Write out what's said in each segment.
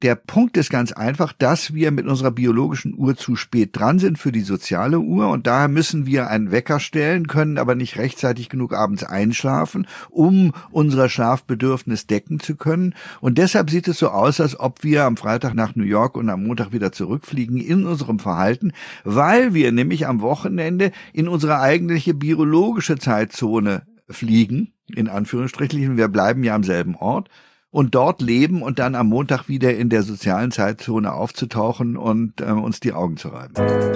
Der Punkt ist ganz einfach, dass wir mit unserer biologischen Uhr zu spät dran sind für die soziale Uhr und daher müssen wir einen Wecker stellen, können aber nicht rechtzeitig genug abends einschlafen, um unser Schlafbedürfnis decken zu können. Und deshalb sieht es so aus, als ob wir am Freitag nach New York und am Montag wieder zurückfliegen in unserem Verhalten, weil wir nämlich am Wochenende in unsere eigentliche biologische Zeitzone fliegen, in Anführungsstrichen. Wir bleiben ja am selben Ort. Und dort leben und dann am Montag wieder in der sozialen Zeitzone aufzutauchen und uns die Augen zu reiben.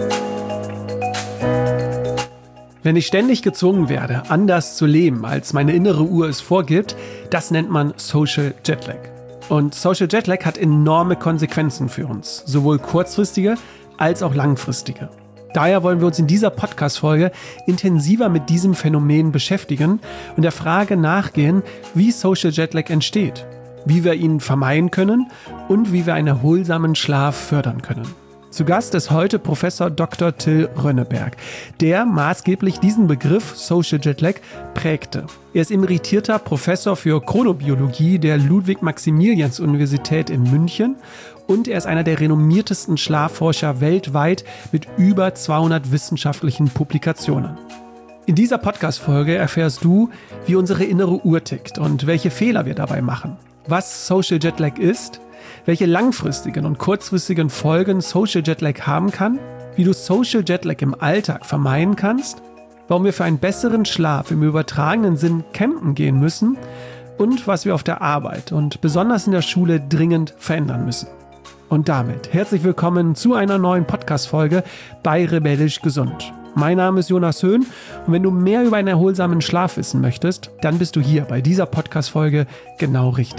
Wenn ich ständig gezwungen werde, anders zu leben, als meine innere Uhr es vorgibt, das nennt man Social Jetlag. Und Social Jetlag hat enorme Konsequenzen für uns, sowohl kurzfristige als auch langfristige. Daher wollen wir uns in dieser Podcast-Folge intensiver mit diesem Phänomen beschäftigen und der Frage nachgehen, wie Social Jetlag entsteht, wie wir ihn vermeiden können und wie wir einen erholsamen Schlaf fördern können. Zu Gast ist heute Professor Dr. Till Rönneberg, der maßgeblich diesen Begriff Social Jetlag prägte. Er ist emeritierter Professor für Chronobiologie der Ludwig-Maximilians-Universität in München und er ist einer der renommiertesten Schlafforscher weltweit mit über 200 wissenschaftlichen Publikationen. In dieser Podcast-Folge erfährst du, wie unsere innere Uhr tickt und welche Fehler wir dabei machen, was Social Jetlag ist, welche langfristigen und kurzfristigen Folgen Social Jetlag haben kann, wie du Social Jetlag im Alltag vermeiden kannst, warum wir für einen besseren Schlaf im übertragenen Sinn campen gehen müssen und was wir auf der Arbeit und besonders in der Schule dringend verändern müssen. Und damit herzlich willkommen zu einer neuen Podcast-Folge bei Rebellisch Gesund. Mein Name ist Jonas Höhn und wenn du mehr über einen erholsamen Schlaf wissen möchtest, dann bist du hier bei dieser Podcast-Folge genau richtig.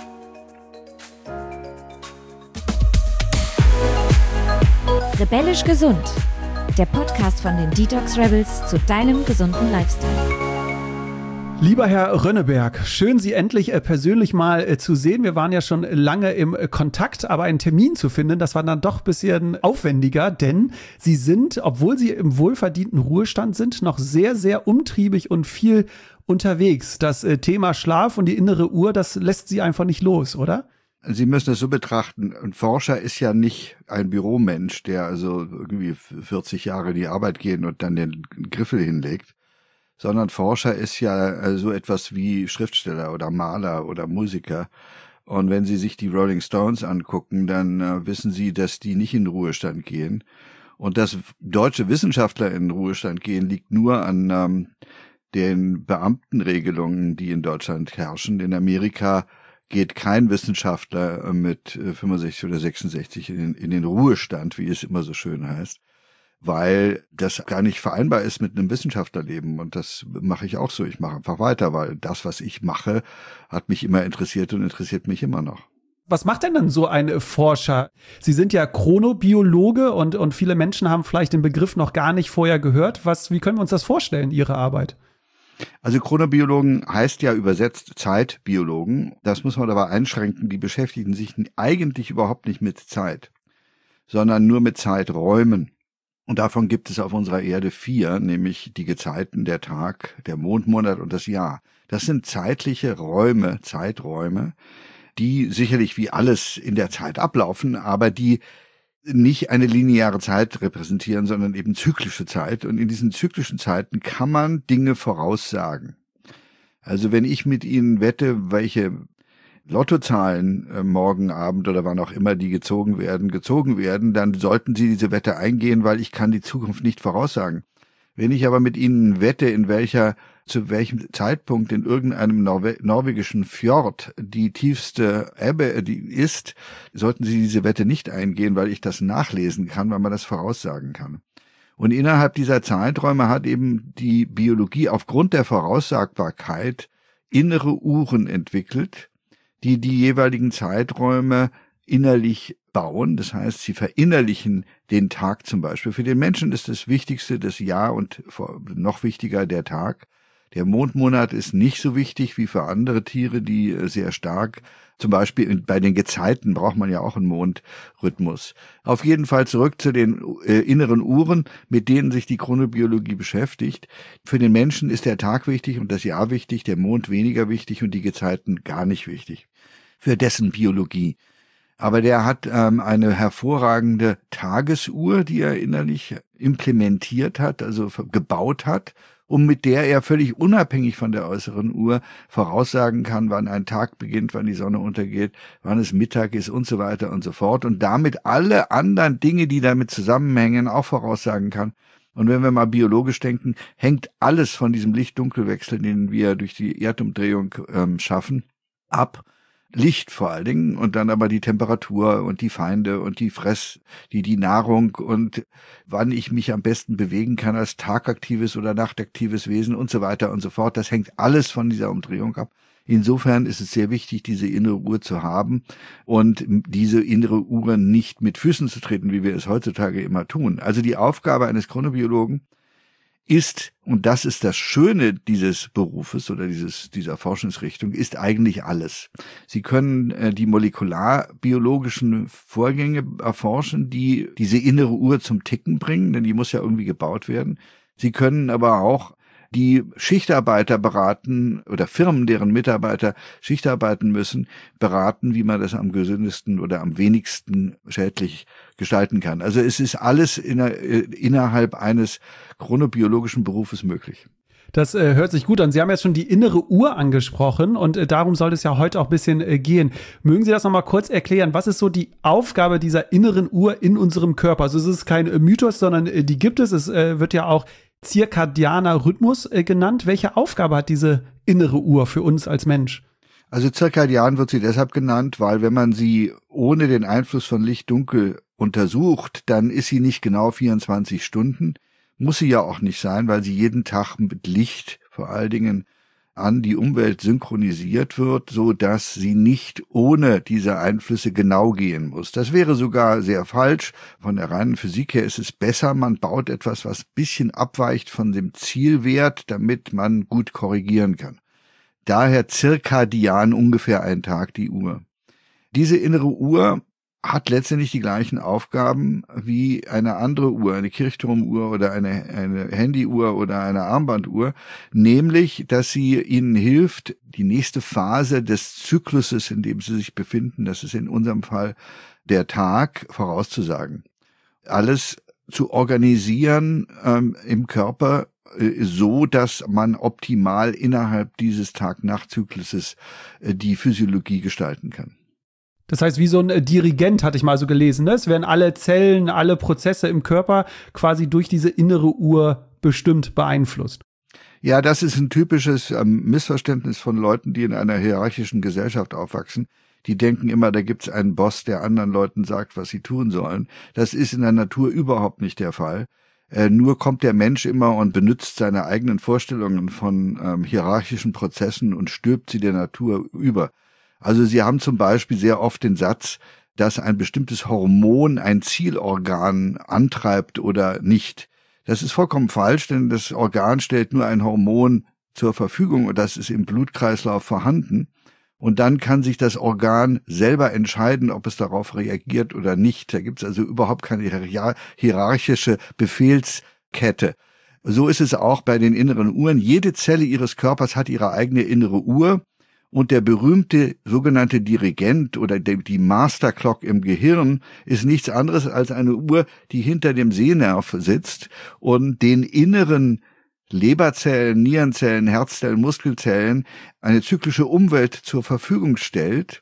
Rebellisch Gesund, der Podcast von den Detox Rebels zu deinem gesunden Lifestyle. Lieber Herr Rönneberg, schön Sie endlich persönlich mal zu sehen. Wir waren ja schon lange im Kontakt, aber einen Termin zu finden, das war dann doch ein bisschen aufwendiger, denn Sie sind, obwohl Sie im wohlverdienten Ruhestand sind, noch sehr, sehr umtriebig und viel unterwegs. Das Thema Schlaf und die innere Uhr, das lässt Sie einfach nicht los, oder? Sie müssen es so betrachten, ein Forscher ist ja nicht ein Büromensch, der also irgendwie 40 Jahre in die Arbeit geht und dann den Griffel hinlegt, sondern Forscher ist ja so etwas wie Schriftsteller oder Maler oder Musiker. Und wenn Sie sich die Rolling Stones angucken, dann wissen Sie, dass die nicht in den Ruhestand gehen. Und dass deutsche Wissenschaftler in den Ruhestand gehen, liegt nur an den Beamtenregelungen, die in Deutschland herrschen. In Amerika geht kein Wissenschaftler mit 65 oder 66 in den Ruhestand, wie es immer so schön heißt, weil das gar nicht vereinbar ist mit einem Wissenschaftlerleben. Und das mache ich auch so. Ich mache einfach weiter, weil das, was ich mache, hat mich immer interessiert und interessiert mich immer noch. Was macht denn dann so ein Forscher? Sie sind ja Chronobiologe und viele Menschen haben vielleicht den Begriff noch gar nicht vorher gehört. Wie können wir uns das vorstellen, Ihre Arbeit? Also Chronobiologen heißt ja übersetzt Zeitbiologen. Das muss man aber einschränken. Die beschäftigen sich eigentlich überhaupt nicht mit Zeit, sondern nur mit Zeiträumen. Und davon gibt es auf unserer Erde 4, nämlich die Gezeiten, der Tag, der Mondmonat und das Jahr. Das sind zeitliche Räume, Zeiträume, die sicherlich wie alles in der Zeit ablaufen, aber die nicht eine lineare Zeit repräsentieren, sondern eben zyklische Zeit. Und in diesen zyklischen Zeiten kann man Dinge voraussagen. Also wenn ich mit Ihnen wette, welche Lottozahlen morgen Abend oder wann auch immer die gezogen werden, dann sollten Sie diese Wette eingehen, weil ich kann die Zukunft nicht voraussagen. Wenn ich aber mit Ihnen wette, zu welchem Zeitpunkt in irgendeinem norwegischen Fjord die tiefste Ebbe ist, sollten Sie diese Wette nicht eingehen, weil ich das nachlesen kann, weil man das voraussagen kann. Und innerhalb dieser Zeiträume hat eben die Biologie aufgrund der Voraussagbarkeit innere Uhren entwickelt, die jeweiligen Zeiträume innerlich bauen. Das heißt, sie verinnerlichen den Tag zum Beispiel. Für den Menschen ist das Wichtigste das Jahr und noch wichtiger der Tag. Der Mondmonat ist nicht so wichtig wie für andere Tiere, die sehr stark, zum Beispiel bei den Gezeiten braucht man ja auch einen Mondrhythmus. Auf jeden Fall zurück zu den inneren Uhren, mit denen sich die Chronobiologie beschäftigt. Für den Menschen ist der Tag wichtig und das Jahr wichtig, der Mond weniger wichtig und die Gezeiten gar nicht wichtig für dessen Biologie. Aber der hat eine hervorragende Tagesuhr, die er innerlich implementiert hat, also gebaut hat, und mit der er völlig unabhängig von der äußeren Uhr voraussagen kann, wann ein Tag beginnt, wann die Sonne untergeht, wann es Mittag ist und so weiter und so fort. Und damit alle anderen Dinge, die damit zusammenhängen, auch voraussagen kann. Und wenn wir mal biologisch denken, hängt alles von diesem Licht-Dunkel-Wechsel, den wir durch die Erdumdrehung schaffen, ab. Licht vor allen Dingen und dann aber die Temperatur und die Feinde und die Nahrung und wann ich mich am besten bewegen kann als tagaktives oder nachtaktives Wesen und so weiter und so fort. Das hängt alles von dieser Umdrehung ab. Insofern ist es sehr wichtig, diese innere Uhr zu haben und diese innere Uhr nicht mit Füßen zu treten, wie wir es heutzutage immer tun. Also die Aufgabe eines Chronobiologen ist, und das ist das Schöne dieses Berufes oder dieser Forschungsrichtung, ist eigentlich alles. Sie können die molekularbiologischen Vorgänge erforschen, die diese innere Uhr zum Ticken bringen, denn die muss ja irgendwie gebaut werden. Sie können aber auch die Schichtarbeiter beraten oder Firmen, deren Mitarbeiter Schichtarbeiten müssen, beraten, wie man das am gesündesten oder am wenigsten schädlich gestalten kann. Also es ist alles innerhalb eines chronobiologischen Berufes möglich. Das hört sich gut an. Sie haben jetzt schon die innere Uhr angesprochen und darum soll es ja heute auch ein bisschen gehen. Mögen Sie das nochmal kurz erklären? Was ist so die Aufgabe dieser inneren Uhr in unserem Körper? Also es ist kein Mythos, sondern die gibt es. Es wird ja auch zirkadianer Rhythmus genannt. Welche Aufgabe hat diese innere Uhr für uns als Mensch? Also zirkadian wird sie deshalb genannt, weil wenn man sie ohne den Einfluss von Licht-Dunkel untersucht, dann ist sie nicht genau 24 Stunden. Muss sie ja auch nicht sein, weil sie jeden Tag mit Licht vor allen Dingen an die Umwelt synchronisiert wird, so dass sie nicht ohne diese Einflüsse genau gehen muss. Das wäre sogar sehr falsch. Von der reinen Physik her ist es besser, man baut etwas, was ein bisschen abweicht von dem Zielwert, damit man gut korrigieren kann. Daher zirkadian ungefähr ein Tag die Uhr. Diese innere Uhr hat letztendlich die gleichen Aufgaben wie eine andere Uhr, eine Kirchturmuhr oder eine Handyuhr oder eine Armbanduhr, nämlich, dass sie ihnen hilft, die nächste Phase des Zykluses, in dem sie sich befinden, das ist in unserem Fall der Tag, vorauszusagen. Alles zu organisieren im Körper, so dass man optimal innerhalb dieses Tag-Nacht-Zykluses die Physiologie gestalten kann. Das heißt, wie so ein Dirigent, hatte ich mal so gelesen, ne? Es werden alle Zellen, alle Prozesse im Körper quasi durch diese innere Uhr bestimmt beeinflusst. Ja, das ist ein typisches Missverständnis von Leuten, die in einer hierarchischen Gesellschaft aufwachsen. Die denken immer, da gibt's einen Boss, der anderen Leuten sagt, was sie tun sollen. Das ist in der Natur überhaupt nicht der Fall. Nur kommt der Mensch immer und benutzt seine eigenen Vorstellungen von hierarchischen Prozessen und stülpt sie der Natur über. Also Sie haben zum Beispiel sehr oft den Satz, dass ein bestimmtes Hormon ein Zielorgan antreibt oder nicht. Das ist vollkommen falsch, denn das Organ stellt nur ein Hormon zur Verfügung und das ist im Blutkreislauf vorhanden. Und dann kann sich das Organ selber entscheiden, ob es darauf reagiert oder nicht. Da gibt es also überhaupt keine hierarchische Befehlskette. So ist es auch bei den inneren Uhren. Jede Zelle Ihres Körpers hat ihre eigene innere Uhr. Und der berühmte sogenannte Dirigent oder die Master Clock im Gehirn ist nichts anderes als eine Uhr, die hinter dem Sehnerv sitzt und den inneren Leberzellen, Nierenzellen, Herzzellen, Muskelzellen eine zyklische Umwelt zur Verfügung stellt,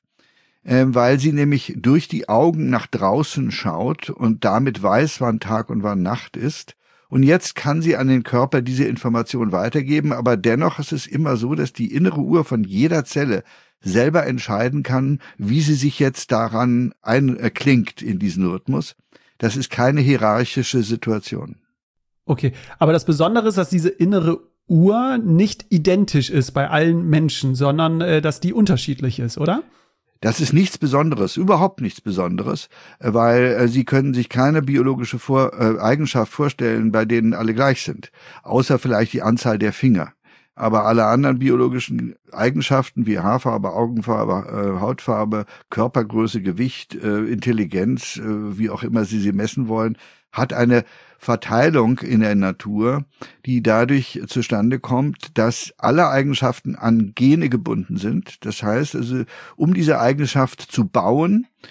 weil sie nämlich durch die Augen nach draußen schaut und damit weiß, wann Tag und wann Nacht ist. Und jetzt kann sie an den Körper diese Information weitergeben, aber dennoch ist es immer so, dass die innere Uhr von jeder Zelle selber entscheiden kann, wie sie sich jetzt daran einklingt in diesen Rhythmus. Das ist keine hierarchische Situation. Okay, aber das Besondere ist, dass diese innere Uhr nicht identisch ist bei allen Menschen, sondern dass die unterschiedlich ist, oder? Das ist nichts Besonderes, überhaupt nichts Besonderes, weil Sie können sich keine biologische Eigenschaft vorstellen, bei denen alle gleich sind, außer vielleicht die Anzahl der Finger. Aber alle anderen biologischen Eigenschaften wie Haarfarbe, Augenfarbe, Hautfarbe, Körpergröße, Gewicht, Intelligenz, wie auch immer Sie messen wollen, hat eine Verteilung in der Natur, die dadurch zustande kommt, dass alle Eigenschaften an Gene gebunden sind. Das heißt also, um diese Eigenschaft zu bauen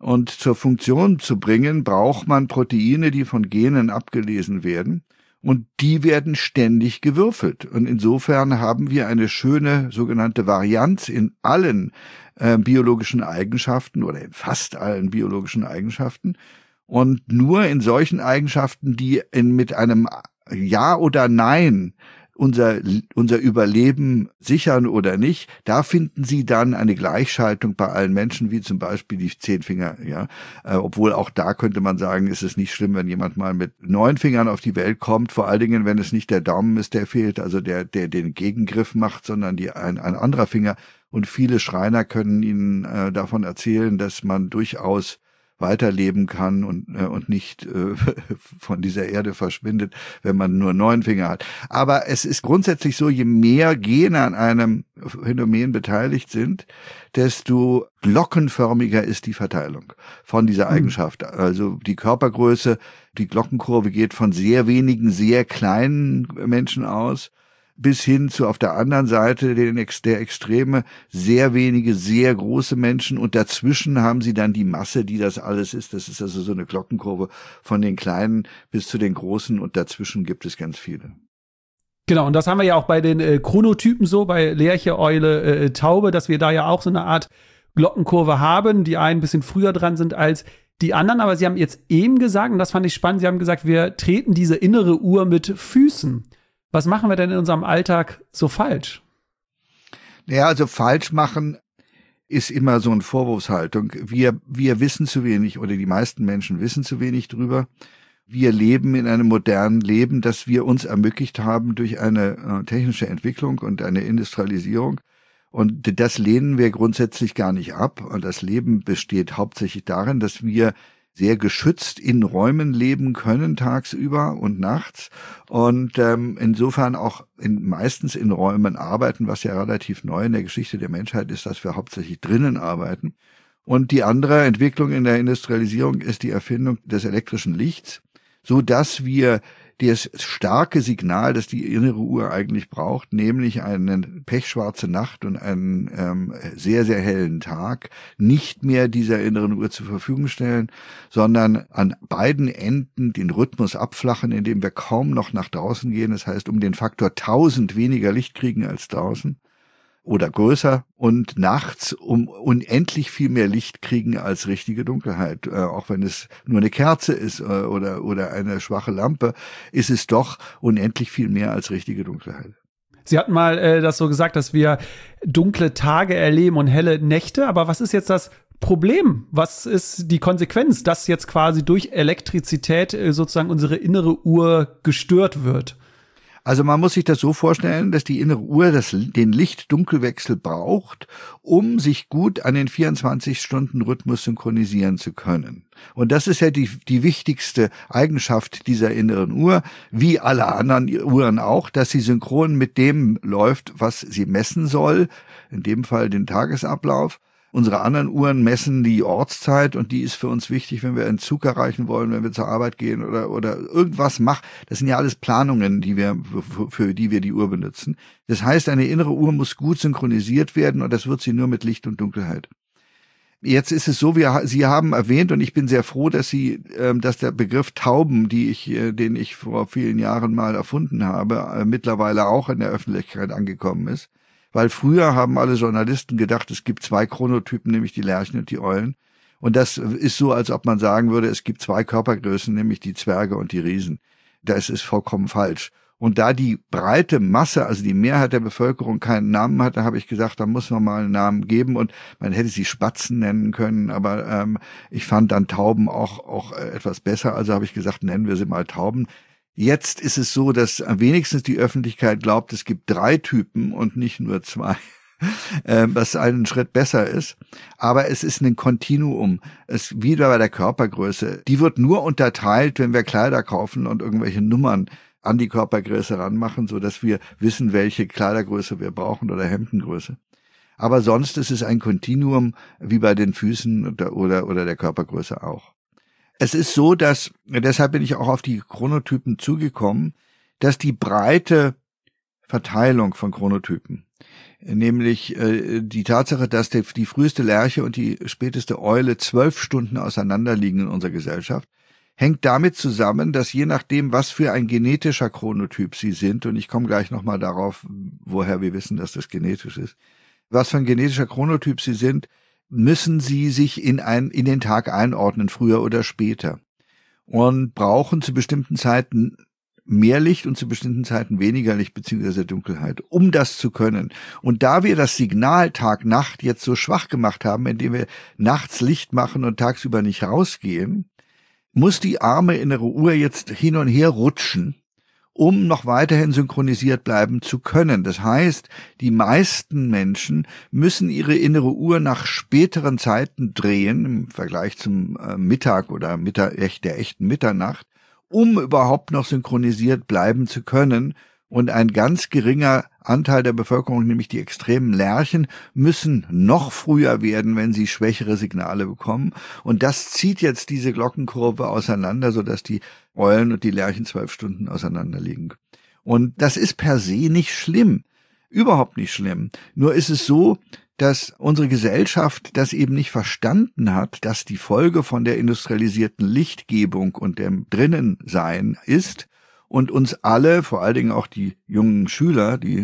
Und zur Funktion zu bringen, braucht man Proteine, die von Genen abgelesen werden. Und die werden ständig gewürfelt. Und insofern haben wir eine schöne sogenannte Varianz in allen biologischen Eigenschaften oder in fast allen biologischen Eigenschaften. Und nur in solchen Eigenschaften, die mit einem Ja oder Nein unser Überleben sichern oder nicht, da finden Sie dann eine Gleichschaltung bei allen Menschen, wie zum Beispiel die 10 Finger, ja. Obwohl auch da könnte man sagen, ist es nicht schlimm, wenn jemand mal mit 9 Fingern auf die Welt kommt, vor allen Dingen, wenn es nicht der Daumen ist, der fehlt, also der den Gegengriff macht, sondern ein anderer Finger. Und viele Schreiner können Ihnen davon erzählen, dass man durchaus weiterleben kann und nicht von dieser Erde verschwindet, wenn man nur 9 Finger hat. Aber es ist grundsätzlich so, je mehr Gene an einem Phänomen beteiligt sind, desto glockenförmiger ist die Verteilung von dieser Eigenschaft. Also die Körpergröße, die Glockenkurve geht von sehr wenigen, sehr kleinen Menschen aus, bis hin zu auf der anderen Seite der Extreme sehr wenige, sehr große Menschen und dazwischen haben sie dann die Masse, die das alles ist. Das ist also so eine Glockenkurve von den Kleinen bis zu den Großen und dazwischen gibt es ganz viele. Genau, und das haben wir ja auch bei den Chronotypen so, bei Lerche, Eule, Taube, dass wir da ja auch so eine Art Glockenkurve haben, die einen ein bisschen früher dran sind als die anderen. Aber Sie haben jetzt eben gesagt, und das fand ich spannend, Sie haben gesagt, wir treten diese innere Uhr mit Füßen. Was machen wir denn in unserem Alltag so falsch? Ja, also falsch machen ist immer so eine Vorwurfshaltung. Wir wissen zu wenig oder die meisten Menschen wissen zu wenig drüber. Wir leben in einem modernen Leben, das wir uns ermöglicht haben durch eine technische Entwicklung und eine Industrialisierung. Und das lehnen wir grundsätzlich gar nicht ab. Und das Leben besteht hauptsächlich darin, dass wir sehr geschützt in Räumen leben können, tagsüber und nachts. Und insofern auch meistens in Räumen arbeiten, was ja relativ neu in der Geschichte der Menschheit ist, dass wir hauptsächlich drinnen arbeiten. Und die andere Entwicklung in der Industrialisierung ist die Erfindung des elektrischen Lichts, so dass wir das starke Signal, das die innere Uhr eigentlich braucht, nämlich eine pechschwarze Nacht und einen sehr, sehr hellen Tag, nicht mehr dieser inneren Uhr zur Verfügung stellen, sondern an beiden Enden den Rhythmus abflachen, indem wir kaum noch nach draußen gehen. Das heißt, um den Faktor 1000 weniger Licht kriegen als draußen oder größer und nachts um unendlich viel mehr Licht kriegen als richtige Dunkelheit. Auch wenn es nur eine Kerze ist oder eine schwache Lampe, ist es doch unendlich viel mehr als richtige Dunkelheit. Sie hatten mal das so gesagt, dass wir dunkle Tage erleben und helle Nächte. Aber was ist jetzt das Problem? Was ist die Konsequenz, dass jetzt quasi durch Elektrizität sozusagen unsere innere Uhr gestört wird? Also man muss sich das so vorstellen, dass die innere Uhr den Licht-Dunkelwechsel braucht, um sich gut an den 24-Stunden-Rhythmus synchronisieren zu können. Und das ist ja die wichtigste Eigenschaft dieser inneren Uhr, wie alle anderen Uhren auch, dass sie synchron mit dem läuft, was sie messen soll, in dem Fall den Tagesablauf. Unsere anderen Uhren messen die Ortszeit und die ist für uns wichtig, wenn wir einen Zug erreichen wollen, wenn wir zur Arbeit gehen oder irgendwas machen. Das sind ja alles Planungen, für die wir die Uhr benutzen. Das heißt, eine innere Uhr muss gut synchronisiert werden und das wird sie nur mit Licht und Dunkelheit. Jetzt ist es so, Sie haben erwähnt und ich bin sehr froh, dass der Begriff Tauben, den ich vor vielen Jahren mal erfunden habe, mittlerweile auch in der Öffentlichkeit angekommen ist. Weil früher haben alle Journalisten gedacht, es gibt 2 Chronotypen, nämlich die Lerchen und die Eulen. Und das ist so, als ob man sagen würde, es gibt 2 Körpergrößen, nämlich die Zwerge und die Riesen. Das ist vollkommen falsch. Und da die breite Masse, also die Mehrheit der Bevölkerung keinen Namen hatte, habe ich gesagt, da muss man mal einen Namen geben. Und man hätte sie Spatzen nennen können, aber ich fand dann Tauben auch etwas besser. Also habe ich gesagt, nennen wir sie mal Tauben. Jetzt ist es so, dass wenigstens die Öffentlichkeit glaubt, es gibt 3 Typen und nicht nur 2, was einen Schritt besser ist. Aber es ist ein Kontinuum. Es wieder bei der Körpergröße. Die wird nur unterteilt, wenn wir Kleider kaufen und irgendwelche Nummern an die Körpergröße ranmachen, so dass wir wissen, welche Kleidergröße wir brauchen oder Hemdengröße. Aber sonst ist es ein Kontinuum wie bei den Füßen oder der Körpergröße auch. Es ist so, deshalb bin ich auch auf die Chronotypen zugekommen, dass die breite Verteilung von Chronotypen nämlich die Tatsache, dass die früheste Lerche und die späteste Eule 12 Stunden auseinander liegen in unserer Gesellschaft, hängt damit zusammen, dass je nachdem, was für ein genetischer Chronotyp sie sind, und ich komme gleich nochmal darauf, woher wir wissen, dass das genetisch ist, was für ein genetischer Chronotyp sie sind, müssen sie sich in den Tag einordnen, früher oder später, und brauchen zu bestimmten Zeiten mehr Licht und zu bestimmten Zeiten weniger Licht bzw. Dunkelheit, um das zu können. Und da wir das Signal Tag-Nacht jetzt so schwach gemacht haben, indem wir nachts Licht machen und tagsüber nicht rausgehen, muss die arme innere Uhr jetzt hin und her rutschen, um noch weiterhin synchronisiert bleiben zu können. Das heißt, die meisten Menschen müssen ihre innere Uhr nach späteren Zeiten drehen, im Vergleich zum Mittag oder der echten Mitternacht, um überhaupt noch synchronisiert bleiben zu können. Und ein ganz geringer Anteil der Bevölkerung, nämlich die extremen Lerchen, müssen noch früher werden, wenn sie schwächere Signale bekommen. Und das zieht jetzt diese Glockenkurve auseinander, sodass die Eulen und die Lerchen 12 Stunden auseinander liegen. Und das ist per se nicht schlimm. Überhaupt nicht schlimm. Nur ist es so, dass unsere Gesellschaft das eben nicht verstanden hat, dass die Folge von der industrialisierten Lichtgebung und dem Drinnensein ist, und uns alle, vor allen Dingen auch die jungen Schüler, die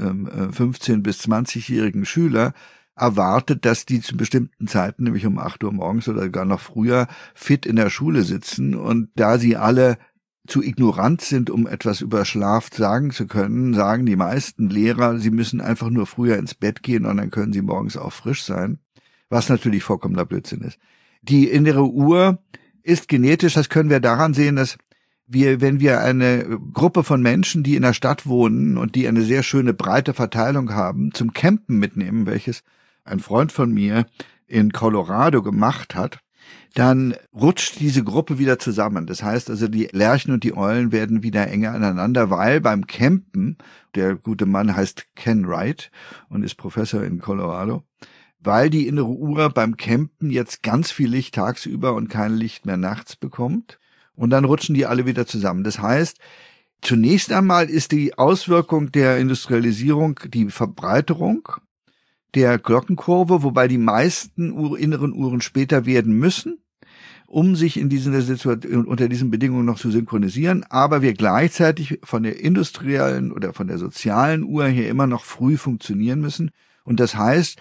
15- bis 20-jährigen Schüler, erwartet, dass die zu bestimmten Zeiten, nämlich um 8 Uhr morgens oder gar noch früher, fit in der Schule sitzen. Und da sie alle zu ignorant sind, um etwas über Schlaf sagen zu können, sagen die meisten Lehrer, sie müssen einfach nur früher ins Bett gehen und dann können sie morgens auch frisch sein, was natürlich vollkommener Blödsinn ist. Die innere Uhr ist genetisch, das können wir daran sehen, dass wenn wir eine Gruppe von Menschen, die in der Stadt wohnen und die eine sehr schöne breite Verteilung haben, zum Campen mitnehmen, welches ein Freund von mir in Colorado gemacht hat, dann rutscht diese Gruppe wieder zusammen. Das heißt also, die Lerchen und die Eulen werden wieder enger aneinander, weil beim Campen, der gute Mann heißt Ken Wright und ist Professor in Colorado, weil die innere Uhr beim Campen jetzt ganz viel Licht tagsüber und kein Licht mehr nachts bekommt. Und dann rutschen die alle wieder zusammen. Das heißt, zunächst einmal ist die Auswirkung der Industrialisierung die Verbreiterung der Glockenkurve, wobei die meisten inneren Uhren später werden müssen, um sich in dieser Situation, unter diesen Bedingungen noch zu synchronisieren, aber wir gleichzeitig von der industriellen oder von der sozialen Uhr her immer noch früh funktionieren müssen. Und das heißt,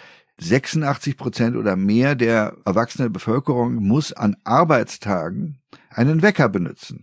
86% oder mehr der erwachsenen Bevölkerung muss an Arbeitstagen einen Wecker benutzen.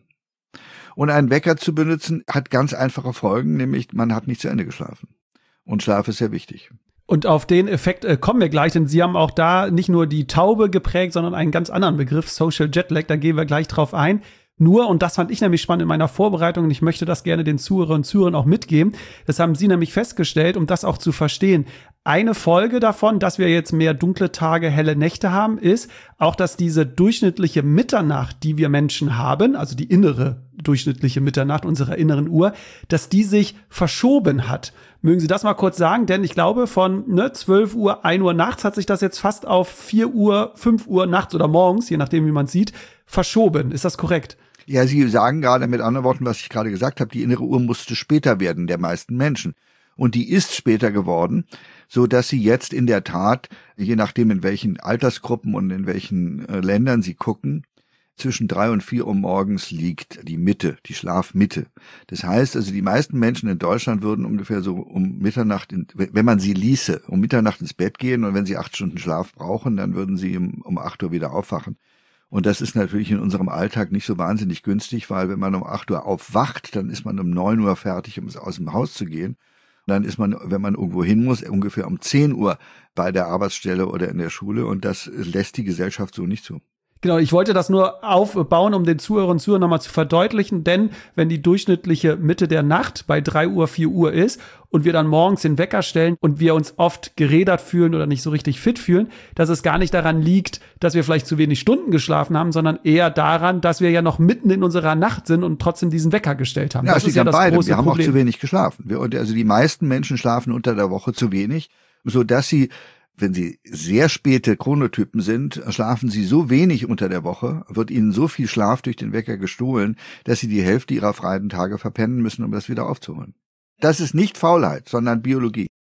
Und einen Wecker zu benutzen hat ganz einfache Folgen, nämlich man hat nicht zu Ende geschlafen. Und Schlaf ist sehr wichtig. Und auf den Effekt kommen wir gleich, denn Sie haben auch da nicht nur die Taube geprägt, sondern einen ganz anderen Begriff, Social Jetlag, da gehen wir gleich drauf ein. Nur, und das fand ich nämlich spannend in meiner Vorbereitung, und ich möchte das gerne den Zuhörerinnen und Zuhörern auch mitgeben, das haben Sie nämlich festgestellt, um das auch zu verstehen. Eine Folge davon, dass wir jetzt mehr dunkle Tage, helle Nächte haben, ist auch, dass diese durchschnittliche Mitternacht, die wir Menschen haben, also die innere durchschnittliche Mitternacht unserer inneren Uhr, dass die sich verschoben hat. Mögen Sie das mal kurz sagen? Denn ich glaube, von 12 Uhr, 1 Uhr nachts hat sich das jetzt fast auf 4 Uhr, 5 Uhr nachts oder morgens, je nachdem, wie man es sieht, verschoben. Ist das korrekt? Ja, Sie sagen gerade mit anderen Worten, was ich gerade gesagt habe, die innere Uhr musste später werden, der meisten Menschen. Und die ist später geworden, so dass sie jetzt in der Tat, je nachdem in welchen Altersgruppen und in welchen Ländern Sie gucken, zwischen 3 und 4 Uhr morgens liegt die Mitte, die Schlafmitte. Das heißt also, die meisten Menschen in Deutschland würden ungefähr so um Mitternacht, wenn man sie ließe, um Mitternacht ins Bett gehen, und wenn sie 8 Stunden Schlaf brauchen, dann würden sie um 8 Uhr wieder aufwachen. Und das ist natürlich in unserem Alltag nicht so wahnsinnig günstig, weil wenn man um 8 Uhr aufwacht, dann ist man um 9 Uhr fertig, um aus dem Haus zu gehen. Dann ist man, wenn man irgendwo hin muss, ungefähr um 10 Uhr bei der Arbeitsstelle oder in der Schule, und das lässt die Gesellschaft so nicht zu. Genau, ich wollte das nur aufbauen, um den Zuhörern und Zuhörern nochmal zu verdeutlichen, denn wenn die durchschnittliche Mitte der Nacht bei 3 Uhr, 4 Uhr ist und wir dann morgens den Wecker stellen und wir uns oft gerädert fühlen oder nicht so richtig fit fühlen, dass es gar nicht daran liegt, dass wir vielleicht zu wenig Stunden geschlafen haben, sondern eher daran, dass wir ja noch mitten in unserer Nacht sind und trotzdem diesen Wecker gestellt haben. Ja, das ist ja das große Problem. Wir haben auch zu wenig geschlafen. Also die meisten Menschen schlafen unter der Woche zu wenig, so dass sie, wenn sie sehr späte Chronotypen sind, schlafen sie so wenig unter der Woche, wird ihnen so viel Schlaf durch den Wecker gestohlen, dass sie die Hälfte ihrer freien Tage verpennen müssen, um das wieder aufzuholen. Das ist nicht Faulheit, sondern Biologie.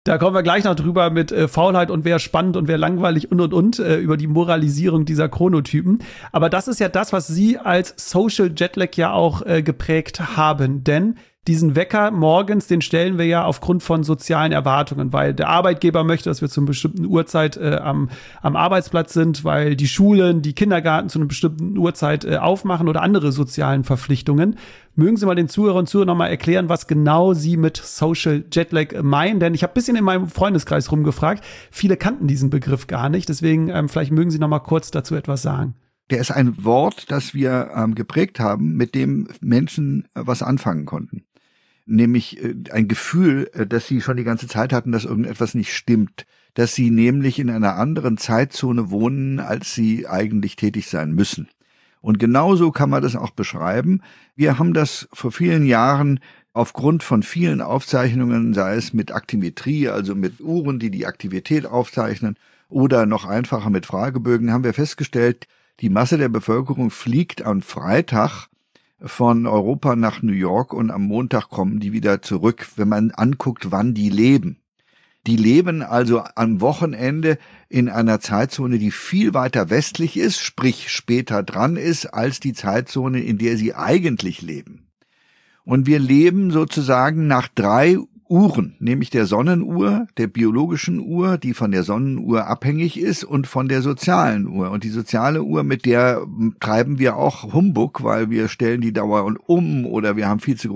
Da kommen wir gleich noch drüber mit Faulheit und wer spannend und wer langweilig und über die Moralisierung dieser Chronotypen. Aber das ist ja das, was Sie als Social Jetlag ja auch geprägt haben. Denn diesen Wecker morgens, den stellen wir ja aufgrund von sozialen Erwartungen, weil der Arbeitgeber möchte, dass wir zu einer bestimmten Uhrzeit am Arbeitsplatz sind, weil die Schulen, die Kindergarten zu einer bestimmten Uhrzeit aufmachen oder andere sozialen Verpflichtungen. Mögen Sie mal den Zuhörern und Zuhörern noch mal erklären, was genau Sie mit Social Jetlag meinen? Denn ich habe ein bisschen in meinem Freundeskreis rumgefragt. Viele kannten diesen Begriff gar nicht. Deswegen vielleicht mögen Sie noch mal kurz dazu etwas sagen. Der ist ein Wort, das wir geprägt haben, mit dem Menschen was anfangen konnten. Nämlich ein Gefühl, dass sie schon die ganze Zeit hatten, dass irgendetwas nicht stimmt. Dass sie nämlich in einer anderen Zeitzone wohnen, als sie eigentlich tätig sein müssen. Und genauso kann man das auch beschreiben. Wir haben das vor vielen Jahren aufgrund von vielen Aufzeichnungen, sei es mit Aktimetrie, also mit Uhren, die die Aktivität aufzeichnen, oder noch einfacher mit Fragebögen, haben wir festgestellt, die Masse der Bevölkerung fliegt am Freitag von Europa nach New York und am Montag kommen die wieder zurück, wenn man anguckt, wann die leben. Die leben also am Wochenende in einer Zeitzone, die viel weiter westlich ist, sprich später dran ist, als die Zeitzone, in der sie eigentlich leben. Und wir leben sozusagen nach 3 Uhren, nämlich der Sonnenuhr, der biologischen Uhr, die von der Sonnenuhr abhängig ist, und von der sozialen Uhr. Und die soziale Uhr, mit der treiben wir auch Humbug, weil wir stellen die dauernd um oder wir haben viel zu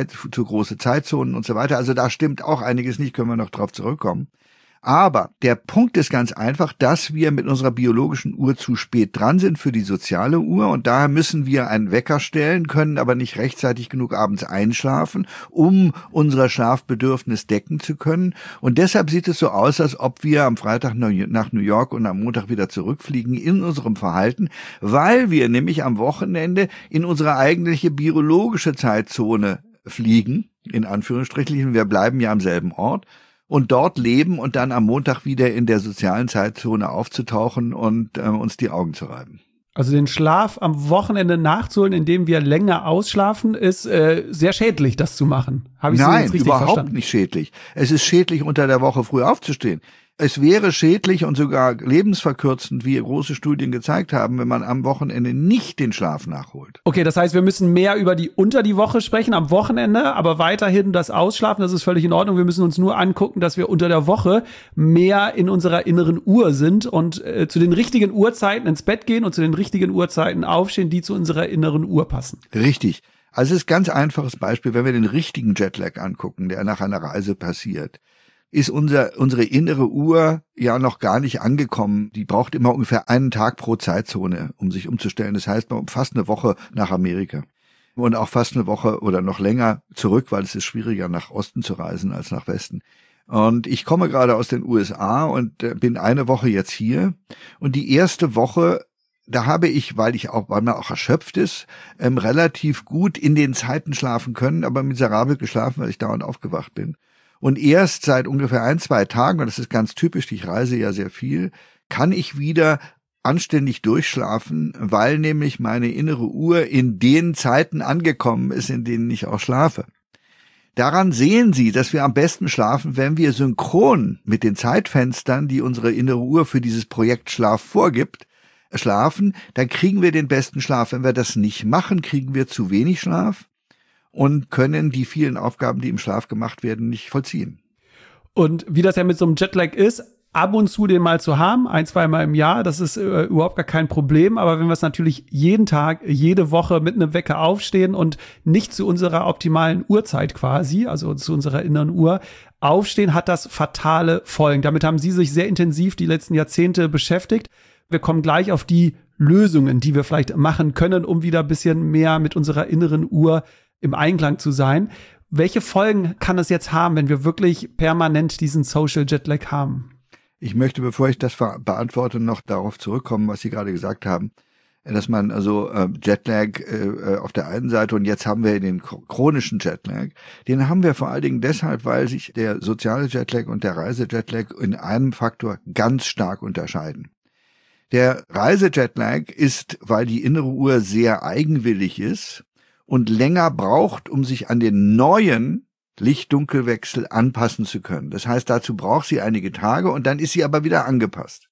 große Zeitzonen und so weiter. Also da stimmt auch einiges nicht, können wir noch drauf zurückkommen. Aber der Punkt ist ganz einfach, dass wir mit unserer biologischen Uhr zu spät dran sind für die soziale Uhr und daher müssen wir einen Wecker stellen, können aber nicht rechtzeitig genug abends einschlafen, um unser Schlafbedürfnis decken zu können. Und deshalb sieht es so aus, als ob wir am Freitag nach New York und am Montag wieder zurückfliegen in unserem Verhalten, weil wir nämlich am Wochenende in unsere eigentliche biologische Zeitzone fliegen, in Anführungsstrichen. Wir bleiben ja am selben Ort. Und dort leben und dann am Montag wieder in der sozialen Zeitzone aufzutauchen und uns die Augen zu reiben. Also den Schlaf am Wochenende nachzuholen, indem wir länger ausschlafen, ist sehr schädlich, das zu machen. Habe ich so jetzt richtig verstanden? Nein, überhaupt nicht schädlich. Es ist schädlich, unter der Woche früh aufzustehen. Es wäre schädlich und sogar lebensverkürzend, wie große Studien gezeigt haben, wenn man am Wochenende nicht den Schlaf nachholt. Okay, das heißt, wir müssen mehr über unter die Woche sprechen, am Wochenende, aber weiterhin das Ausschlafen, das ist völlig in Ordnung. Wir müssen uns nur angucken, dass wir unter der Woche mehr in unserer inneren Uhr sind und zu den richtigen Uhrzeiten ins Bett gehen und zu den richtigen Uhrzeiten aufstehen, die zu unserer inneren Uhr passen. Richtig. Also es ist ein ganz einfaches Beispiel, wenn wir den richtigen Jetlag angucken, der nach einer Reise passiert. Ist unsere innere Uhr ja noch gar nicht angekommen. Die braucht immer ungefähr einen Tag pro Zeitzone, um sich umzustellen. Das heißt, fast eine Woche nach Amerika. Und auch fast eine Woche oder noch länger zurück, weil es ist schwieriger, nach Osten zu reisen als nach Westen. Und ich komme gerade aus den USA und bin eine Woche jetzt hier. Und die erste Woche, da habe ich, weil man auch erschöpft ist, relativ gut in den Zeiten schlafen können, aber miserabel geschlafen, weil ich dauernd aufgewacht bin. Und erst seit ungefähr 1-2 Tagen, und das ist ganz typisch, ich reise ja sehr viel, kann ich wieder anständig durchschlafen, weil nämlich meine innere Uhr in den Zeiten angekommen ist, in denen ich auch schlafe. Daran sehen Sie, dass wir am besten schlafen, wenn wir synchron mit den Zeitfenstern, die unsere innere Uhr für dieses Projekt Schlaf vorgibt, schlafen, dann kriegen wir den besten Schlaf. Wenn wir das nicht machen, kriegen wir zu wenig Schlaf und können die vielen Aufgaben, die im Schlaf gemacht werden, nicht vollziehen. Und wie das ja mit so einem Jetlag ist, ab und zu den mal zu haben, 1-2 Mal im Jahr, das ist überhaupt gar kein Problem. Aber wenn wir es natürlich jeden Tag, jede Woche mit einem Wecker aufstehen und nicht zu unserer optimalen Uhrzeit quasi, also zu unserer inneren Uhr, aufstehen, hat das fatale Folgen. Damit haben Sie sich sehr intensiv die letzten Jahrzehnte beschäftigt. Wir kommen gleich auf die Lösungen, die wir vielleicht machen können, um wieder ein bisschen mehr mit unserer inneren Uhr im Einklang zu sein. Welche Folgen kann es jetzt haben, wenn wir wirklich permanent diesen Social Jetlag haben? Ich möchte, bevor ich das beantworte, noch darauf zurückkommen, was Sie gerade gesagt haben, dass man also Jetlag auf der einen Seite und jetzt haben wir den chronischen Jetlag. Den haben wir vor allen Dingen deshalb, weil sich der soziale Jetlag und der Reisejetlag in einem Faktor ganz stark unterscheiden. Der Reisejetlag ist, weil die innere Uhr sehr eigenwillig ist, und länger braucht, um sich an den neuen Licht-Dunkelwechsel anpassen zu können. Das heißt, dazu braucht sie einige Tage und dann ist sie aber wieder angepasst.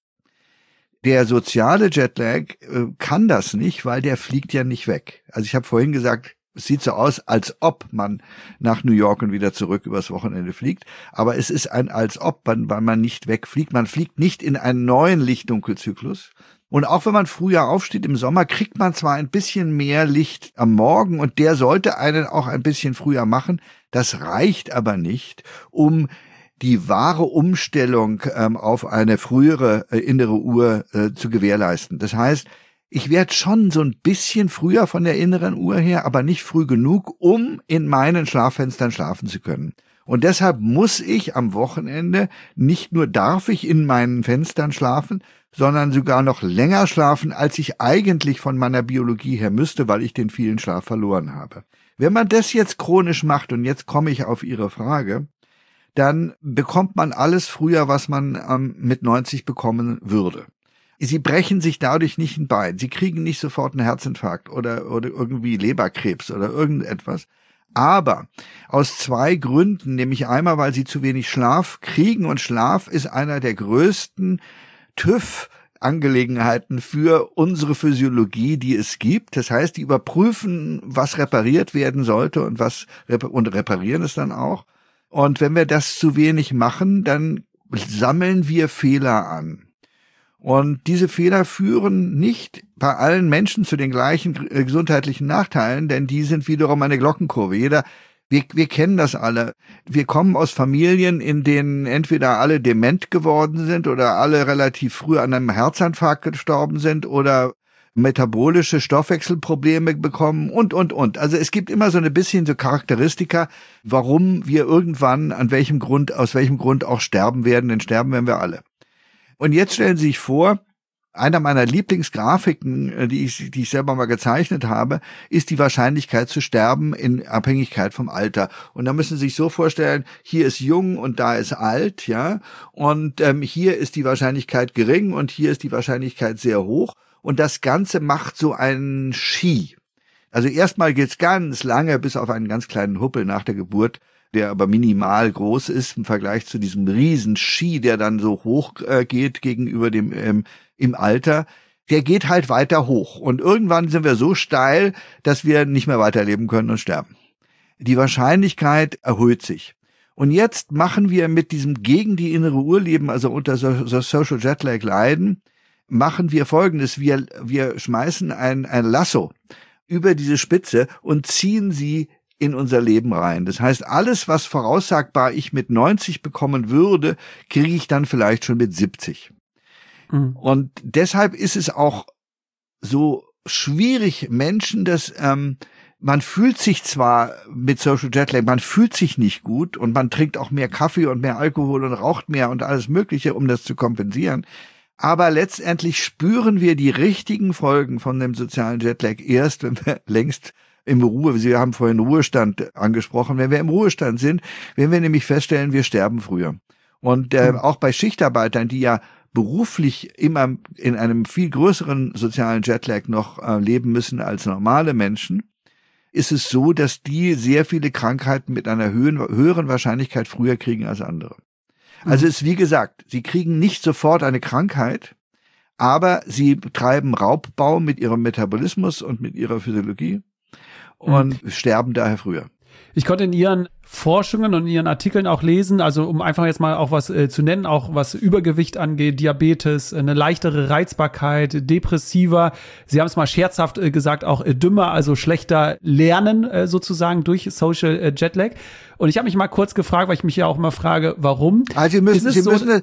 Der soziale Jetlag kann das nicht, weil der fliegt ja nicht weg. Also ich habe vorhin gesagt, es sieht so aus, als ob man nach New York und wieder zurück übers Wochenende fliegt. Aber es ist ein als ob, weil man nicht wegfliegt. Man fliegt nicht in einen neuen Licht-Dunkel-Zyklus. Und auch wenn man früher aufsteht im Sommer, kriegt man zwar ein bisschen mehr Licht am Morgen und der sollte einen auch ein bisschen früher machen. Das reicht aber nicht, um die wahre Umstellung auf eine frühere innere Uhr zu gewährleisten. Das heißt, ich werde schon so ein bisschen früher von der inneren Uhr her, aber nicht früh genug, um in meinen Schlaffenstern schlafen zu können. Und deshalb muss ich am Wochenende, nicht nur darf ich in meinen Fenstern schlafen, sondern sogar noch länger schlafen, als ich eigentlich von meiner Biologie her müsste, weil ich den vielen Schlaf verloren habe. Wenn man das jetzt chronisch macht, und jetzt komme ich auf Ihre Frage, dann bekommt man alles früher, was man mit 90 bekommen würde. Sie brechen sich dadurch nicht ein Bein. Sie kriegen nicht sofort einen Herzinfarkt oder irgendwie Leberkrebs oder irgendetwas. Aber aus 2 Gründen, nämlich einmal, weil sie zu wenig Schlaf kriegen und Schlaf ist einer der größten TÜV-Angelegenheiten für unsere Physiologie, die es gibt. Das heißt, die überprüfen, was repariert werden sollte und reparieren es dann auch. Und wenn wir das zu wenig machen, dann sammeln wir Fehler an. Und diese Fehler führen nicht bei allen Menschen zu den gleichen gesundheitlichen Nachteilen, denn die sind wiederum eine Glockenkurve. Wir kennen das alle. Wir kommen aus Familien, in denen entweder alle dement geworden sind oder alle relativ früh an einem Herzinfarkt gestorben sind oder metabolische Stoffwechselprobleme bekommen und. Also es gibt immer so ein bisschen so Charakteristika, warum wir irgendwann aus welchem Grund auch sterben werden, denn sterben werden wir alle. Und jetzt stellen Sie sich vor, einer meiner Lieblingsgrafiken, die ich selber mal gezeichnet habe, ist die Wahrscheinlichkeit zu sterben in Abhängigkeit vom Alter. Und da müssen Sie sich so vorstellen, hier ist jung und da ist alt, ja. Und hier ist die Wahrscheinlichkeit gering und hier ist die Wahrscheinlichkeit sehr hoch. Und das Ganze macht so einen Ski. Also erstmal geht's ganz lange bis auf einen ganz kleinen Huppel nach der Geburt, der aber minimal groß ist im Vergleich zu diesem riesen Ski, der dann so hoch geht gegenüber dem im Alter. Der geht halt weiter hoch und irgendwann sind wir so steil, dass wir nicht mehr weiterleben können und sterben. Die Wahrscheinlichkeit erhöht sich. Und jetzt machen wir mit diesem gegen die innere Uhr leben, also unter Social Jetlag leiden, machen wir Folgendes. Wir schmeißen ein Lasso über diese Spitze und ziehen sie in unser Leben rein. Das heißt, alles, was voraussagbar ich mit 90 bekommen würde, kriege ich dann vielleicht schon mit 70. Mhm. Und deshalb ist es auch so schwierig, Menschen, dass man fühlt sich zwar mit Social Jetlag, man fühlt sich nicht gut und man trinkt auch mehr Kaffee und mehr Alkohol und raucht mehr und alles Mögliche, um das zu kompensieren. Aber letztendlich spüren wir die richtigen Folgen von dem sozialen Jetlag erst, wenn wir längst im Ruhe, Sie haben vorhin Ruhestand angesprochen, wenn wir im Ruhestand sind, werden wir nämlich feststellen, wir sterben früher. Und auch bei Schichtarbeitern, die ja beruflich immer in einem viel größeren sozialen Jetlag noch leben müssen als normale Menschen, ist es so, dass die sehr viele Krankheiten mit einer höheren Wahrscheinlichkeit früher kriegen als andere. Also ist wie gesagt, sie kriegen nicht sofort eine Krankheit, aber sie betreiben Raubbau mit ihrem Metabolismus und mit ihrer Physiologie und sterben daher früher. Ich konnte in Ihren Forschungen und in Ihren Artikeln auch lesen, also um einfach jetzt mal auch was zu nennen, auch was Übergewicht angeht, Diabetes, eine leichtere Reizbarkeit, depressiver, Sie haben es mal scherzhaft gesagt, auch dümmer, also schlechter lernen sozusagen durch Social Jetlag. Und ich habe mich mal kurz gefragt, weil ich mich ja auch immer frage, warum? Also Sie müssen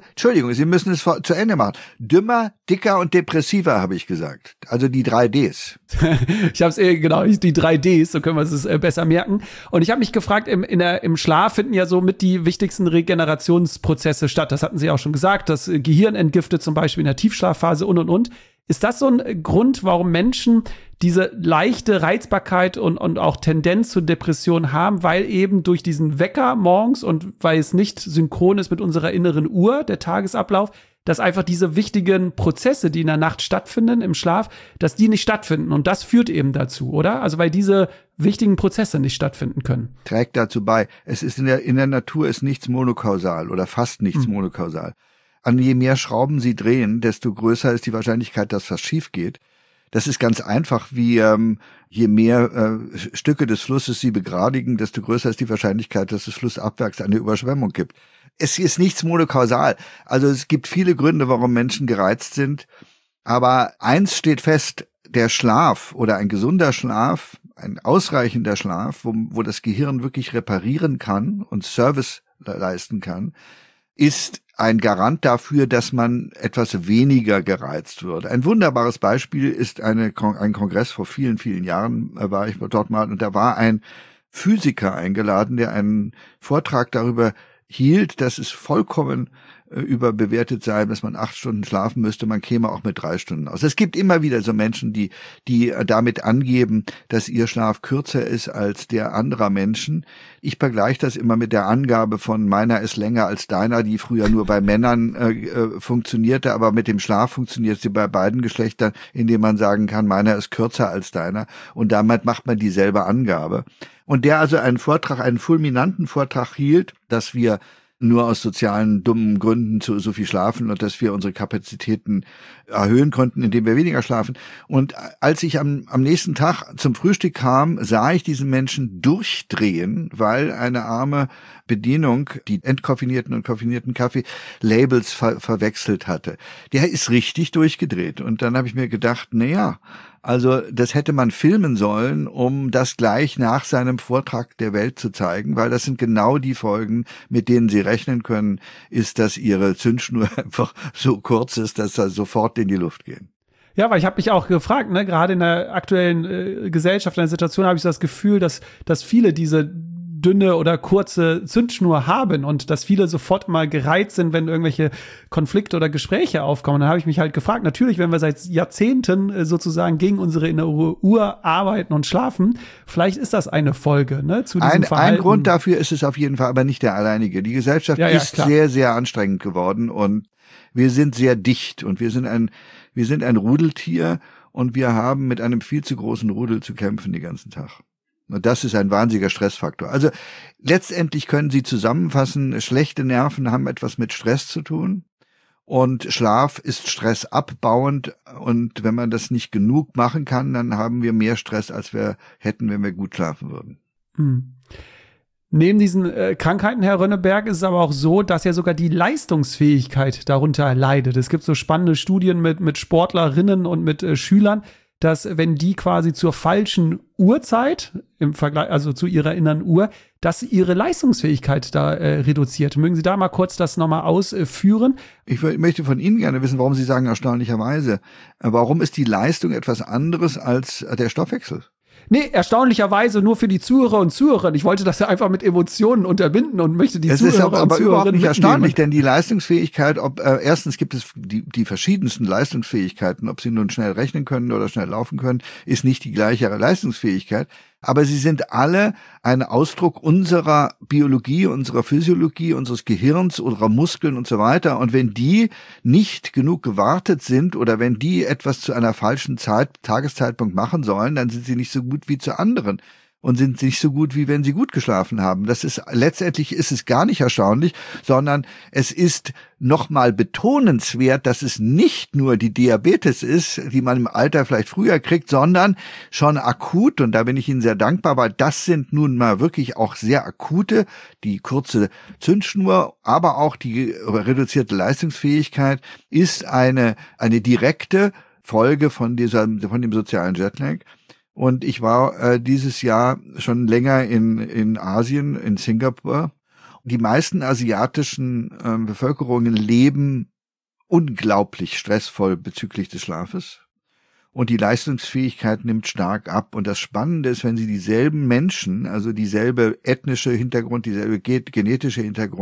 es zu Ende machen. Dümmer, dicker und depressiver, habe ich gesagt. Also die 3 Ds. Ich habe es genau, die 3 Ds, so können wir es besser merken. Und ich habe mich gefragt, im Schlaf finden ja so mit die wichtigsten Regenerationsprozesse statt. Das hatten Sie auch schon gesagt. Das Gehirn entgiftet zum Beispiel in der Tiefschlafphase und. Ist das so ein Grund, warum Menschen diese leichte Reizbarkeit und auch Tendenz zur Depression haben, weil eben durch diesen Wecker morgens und weil es nicht synchron ist mit unserer inneren Uhr, der Tagesablauf, dass einfach diese wichtigen Prozesse, die in der Nacht stattfinden, im Schlaf, dass die nicht stattfinden. Und das führt eben dazu, oder? Also weil diese wichtigen Prozesse nicht stattfinden können. Trägt dazu bei. Es ist in der Natur ist nichts monokausal oder fast nichts monokausal. An je mehr Schrauben Sie drehen, desto größer ist die Wahrscheinlichkeit, dass was schief geht. Das ist ganz einfach, wie je mehr Stücke des Flusses Sie begradigen, desto größer ist die Wahrscheinlichkeit, dass es flussabwärts eine Überschwemmung gibt. Es ist nichts monokausal. Also es gibt viele Gründe, warum Menschen gereizt sind. Aber eins steht fest, der Schlaf oder ein gesunder Schlaf, ein ausreichender Schlaf, wo das Gehirn wirklich reparieren kann und Service leisten kann, ist ein Garant dafür, dass man etwas weniger gereizt wird. Ein wunderbares Beispiel ist ein Kongress vor vielen, vielen Jahren, war ich dort mal, und da war ein Physiker eingeladen, der einen Vortrag darüber hielt, dass es vollkommen überbewertet sei, dass man 8 Stunden schlafen müsste, man käme auch mit 3 Stunden aus. Es gibt immer wieder so Menschen, die damit angeben, dass ihr Schlaf kürzer ist als der anderer Menschen. Ich vergleiche das immer mit der Angabe von meiner ist länger als deiner, die früher nur bei Männern funktionierte, aber mit dem Schlaf funktioniert sie bei beiden Geschlechtern, indem man sagen kann, meiner ist kürzer als deiner, und damit macht man dieselbe Angabe. Und der also einen fulminanten Vortrag hielt, dass wir nur aus sozialen dummen Gründen so viel schlafen und dass wir unsere Kapazitäten erhöhen konnten, indem wir weniger schlafen. Und als ich am nächsten Tag zum Frühstück kam, sah ich diesen Menschen durchdrehen, weil eine arme Bedienung die entkoffinierten und koffinierten Kaffee-Labels verwechselt hatte. Der ist richtig durchgedreht. Und dann habe ich mir gedacht, also das hätte man filmen sollen, um das gleich nach seinem Vortrag der Welt zu zeigen, weil das sind genau die Folgen, mit denen Sie rechnen können, ist, dass Ihre Zündschnur einfach so kurz ist, dass sie sofort in die Luft gehen. Ja, weil ich habe mich auch gefragt, ne, gerade in der aktuellen Gesellschaft, in der Situation habe ich so das Gefühl, dass viele diese dünne oder kurze Zündschnur haben und dass viele sofort mal gereizt sind, wenn irgendwelche Konflikte oder Gespräche aufkommen. Dann habe ich mich halt gefragt, natürlich, wenn wir seit Jahrzehnten sozusagen gegen unsere innere Uhr arbeiten und schlafen, vielleicht ist das eine Folge, ne, zu diesem Verhalten. Ein Grund dafür ist es auf jeden Fall, aber nicht der alleinige. Die Gesellschaft ist sehr, sehr anstrengend geworden und wir sind sehr dicht und wir sind ein Rudeltier und wir haben mit einem viel zu großen Rudel zu kämpfen den ganzen Tag. Und das ist ein wahnsinniger Stressfaktor. Also letztendlich können Sie zusammenfassen, schlechte Nerven haben etwas mit Stress zu tun und Schlaf ist stressabbauend, und wenn man das nicht genug machen kann, dann haben wir mehr Stress, als wir hätten, wenn wir gut schlafen würden. Neben diesen Krankheiten, Herr Rönneberg, ist es aber auch so, dass ja sogar die Leistungsfähigkeit darunter leidet. Es gibt so spannende Studien mit Sportlerinnen und mit Schülern, dass wenn die quasi zur falschen Uhrzeit, im Vergleich, also zu ihrer inneren Uhr, dass ihre Leistungsfähigkeit da reduziert. Mögen Sie da mal kurz das nochmal ausführen? Ich möchte von Ihnen gerne wissen, warum Sie sagen erstaunlicherweise. Warum ist die Leistung etwas anderes als der Stoffwechsel? Nee, erstaunlicherweise nur für die Zuhörer und Zuhörerinnen. Ich wollte das ja einfach mit Emotionen unterbinden und möchte die Zuhörer und Zuhörerinnen überhaupt nicht erstaunlich, mitnehmen. denn die Leistungsfähigkeit, erstens gibt es die verschiedensten Leistungsfähigkeiten, ob Sie nun schnell rechnen können oder schnell laufen können, ist nicht die gleiche Leistungsfähigkeit. Aber sie sind alle ein Ausdruck unserer Biologie, unserer Physiologie, unseres Gehirns, unserer Muskeln und so weiter. Und wenn die nicht genug gewartet sind oder wenn die etwas zu einer falschen Tageszeitpunkt machen sollen, dann sind sie nicht so gut wie zu anderen und sind nicht so gut, wie wenn sie gut geschlafen haben. Letztendlich ist es gar nicht erstaunlich, sondern es ist nochmal betonenswert, dass es nicht nur die Diabetes ist, die man im Alter vielleicht früher kriegt, sondern schon akut, und da bin ich Ihnen sehr dankbar, weil das sind nun mal wirklich auch sehr akute, die kurze Zündschnur, aber auch die reduzierte Leistungsfähigkeit ist eine direkte Folge von dem sozialen Jetlag. Und ich war dieses Jahr schon länger in Asien, in Singapur. Die meisten asiatischen Bevölkerungen leben unglaublich stressvoll bezüglich des Schlafes. Und die Leistungsfähigkeit nimmt stark ab. Und das Spannende ist, wenn Sie dieselben Menschen, also dieselbe ethnische Hintergrund, dieselbe genetische Hintergrund,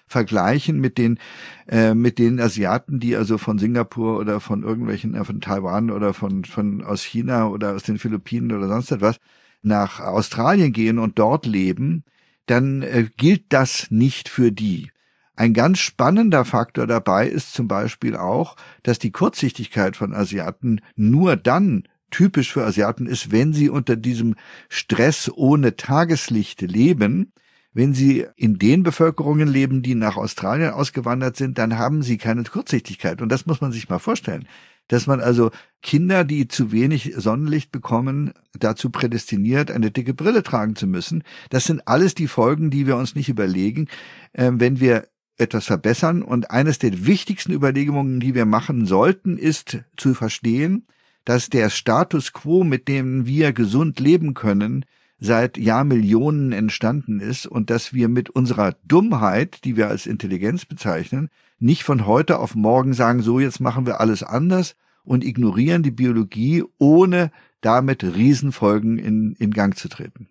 vergleichen mit den Asiaten, die also von Singapur oder von irgendwelchen, von Taiwan oder von aus China oder aus den Philippinen oder sonst etwas nach Australien gehen und dort leben, dann gilt das nicht für die. Ein ganz spannender Faktor dabei ist zum Beispiel auch, dass die Kurzsichtigkeit von Asiaten nur dann typisch für Asiaten ist, wenn sie unter diesem Stress ohne Tageslicht leben. Wenn sie in den Bevölkerungen leben, die nach Australien ausgewandert sind, dann haben sie keine Kurzsichtigkeit. Und das muss man sich mal vorstellen, dass man also Kinder, die zu wenig Sonnenlicht bekommen, dazu prädestiniert, eine dicke Brille tragen zu müssen. Das sind alles die Folgen, die wir uns nicht überlegen, wenn wir etwas verbessern. Und eines der wichtigsten Überlegungen, die wir machen sollten, ist zu verstehen, dass der Status quo, mit dem wir gesund leben können, seit Jahrmillionen entstanden ist und dass wir mit unserer Dummheit, die wir als Intelligenz bezeichnen, nicht von heute auf morgen sagen, so jetzt machen wir alles anders und ignorieren die Biologie, ohne damit Riesenfolgen in Gang zu treten.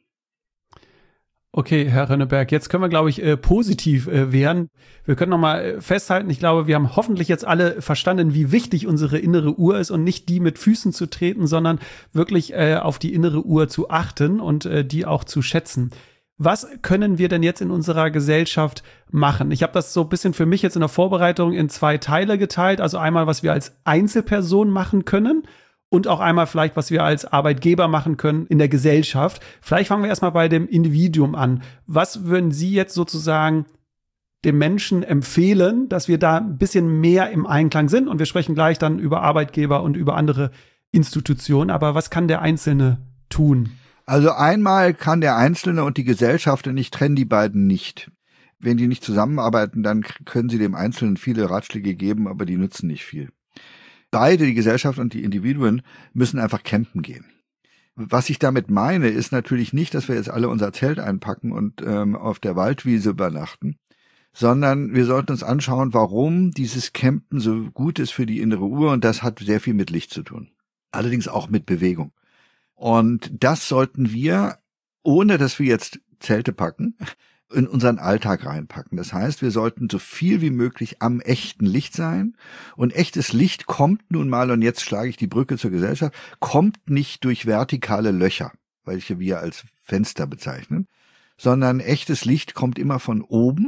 Okay, Herr Rönneberg, jetzt können wir, glaube ich, positiv werden. Wir können nochmal festhalten, ich glaube, wir haben hoffentlich jetzt alle verstanden, wie wichtig unsere innere Uhr ist und nicht die mit Füßen zu treten, sondern wirklich auf die innere Uhr zu achten und die auch zu schätzen. Was können wir denn jetzt in unserer Gesellschaft machen? Ich habe das so ein bisschen für mich jetzt in der Vorbereitung in 2 Teile geteilt. Also einmal, was wir als Einzelperson machen können und auch einmal vielleicht, was wir als Arbeitgeber machen können in der Gesellschaft. Vielleicht fangen wir erstmal bei dem Individuum an. Was würden Sie jetzt sozusagen dem Menschen empfehlen, dass wir da ein bisschen mehr im Einklang sind? Und wir sprechen gleich dann über Arbeitgeber und über andere Institutionen. Aber was kann der Einzelne tun? Also einmal kann der Einzelne und die Gesellschaft, und ich trenne die beiden nicht. Wenn die nicht zusammenarbeiten, dann können sie dem Einzelnen viele Ratschläge geben, aber die nützen nicht viel. Beide, die Gesellschaft und die Individuen, müssen einfach campen gehen. Was ich damit meine, ist natürlich nicht, dass wir jetzt alle unser Zelt einpacken und auf der Waldwiese übernachten, sondern wir sollten uns anschauen, warum dieses Campen so gut ist für die innere Uhr, und das hat sehr viel mit Licht zu tun. Allerdings auch mit Bewegung. Und das sollten wir, ohne dass wir jetzt Zelte packen, in unseren Alltag reinpacken. Das heißt, wir sollten so viel wie möglich am echten Licht sein. Und echtes Licht kommt nun mal, und jetzt schlage ich die Brücke zur Gesellschaft, kommt nicht durch vertikale Löcher, welche wir als Fenster bezeichnen, sondern echtes Licht kommt immer von oben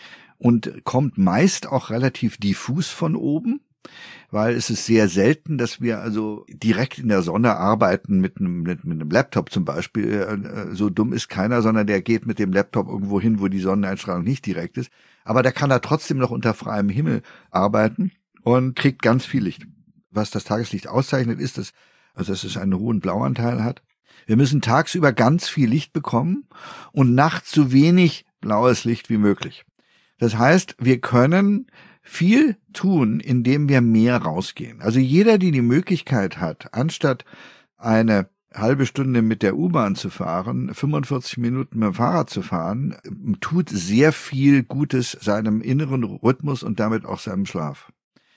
und kommt meist auch relativ diffus von oben. Weil es ist sehr selten, dass wir also direkt in der Sonne arbeiten mit einem Laptop zum Beispiel. So dumm ist keiner, sondern der geht mit dem Laptop irgendwo hin, wo die Sonneneinstrahlung nicht direkt ist. Aber der kann da trotzdem noch unter freiem Himmel arbeiten und kriegt ganz viel Licht. Was das Tageslicht auszeichnet, ist, dass es einen hohen Blauanteil hat. Wir müssen tagsüber ganz viel Licht bekommen und nachts so wenig blaues Licht wie möglich. Das heißt, wir können viel tun, indem wir mehr rausgehen. Also jeder, der die Möglichkeit hat, anstatt eine halbe Stunde mit der U-Bahn zu fahren, 45 Minuten mit dem Fahrrad zu fahren, tut sehr viel Gutes seinem inneren Rhythmus und damit auch seinem Schlaf.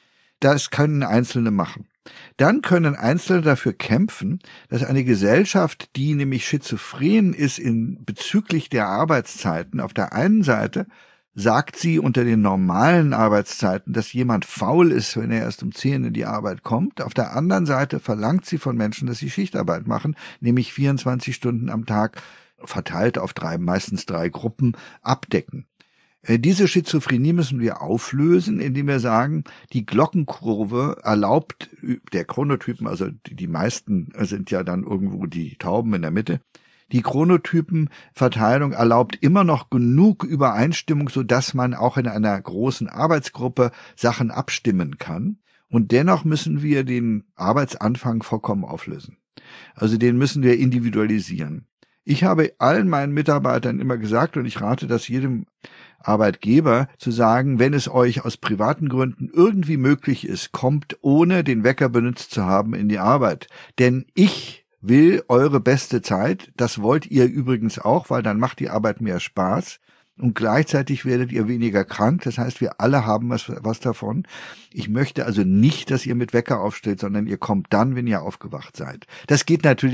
Das können Einzelne machen. Dann können Einzelne dafür kämpfen, dass eine Gesellschaft, die nämlich schizophren ist bezüglich der Arbeitszeiten, auf der einen Seite sagt sie unter den normalen Arbeitszeiten, dass jemand faul ist, wenn er erst um 10 in die Arbeit kommt. Auf der anderen Seite verlangt sie von Menschen, dass sie Schichtarbeit machen, nämlich 24 Stunden am Tag verteilt auf meistens 3 Gruppen abdecken. Diese Schizophrenie müssen wir auflösen, indem wir sagen, die Glockenkurve erlaubt der Chronotypen, also die meisten sind ja dann irgendwo die Tauben in der Mitte, die Chronotypenverteilung erlaubt immer noch genug Übereinstimmung, sodass man auch in einer großen Arbeitsgruppe Sachen abstimmen kann. Und dennoch müssen wir den Arbeitsanfang vollkommen auflösen. Also den müssen wir individualisieren. Ich habe allen meinen Mitarbeitern immer gesagt, und ich rate das jedem Arbeitgeber, zu sagen, wenn es euch aus privaten Gründen irgendwie möglich ist, kommt ohne den Wecker benutzt zu haben in die Arbeit. Denn ich will eure beste Zeit, das wollt ihr übrigens auch, weil dann macht die Arbeit mehr Spaß und gleichzeitig werdet ihr weniger krank, das heißt, wir alle haben was davon. Ich möchte also nicht, dass ihr mit Wecker aufsteht, sondern ihr kommt dann, wenn ihr aufgewacht seid. Das geht natürlich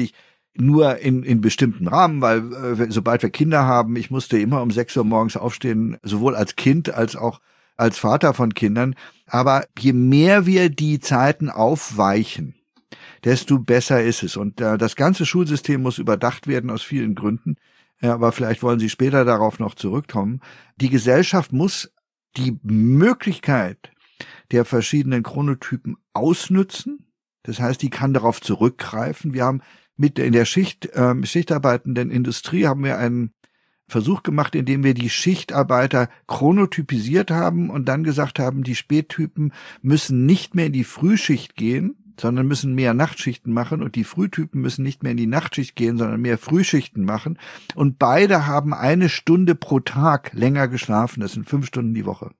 nur in bestimmten Rahmen, weil sobald wir Kinder haben, ich musste immer um 6 Uhr morgens aufstehen, sowohl als Kind als auch als Vater von Kindern. Aber je mehr wir die Zeiten aufweichen, desto besser ist es. Und das ganze Schulsystem muss überdacht werden aus vielen Gründen. Aber vielleicht wollen Sie später darauf noch zurückkommen. Die Gesellschaft muss die Möglichkeit der verschiedenen Chronotypen ausnützen. Das heißt, die kann darauf zurückgreifen. Wir haben in der schichtarbeitenden Industrie haben wir einen Versuch gemacht, in dem wir die Schichtarbeiter chronotypisiert haben und dann gesagt haben, die Spättypen müssen nicht mehr in die Frühschicht gehen, sondern müssen mehr Nachtschichten machen, und die Frühtypen müssen nicht mehr in die Nachtschicht gehen, sondern mehr Frühschichten machen. Und beide haben 1 Stunde pro Tag länger geschlafen. Das sind 5 Stunden die Woche.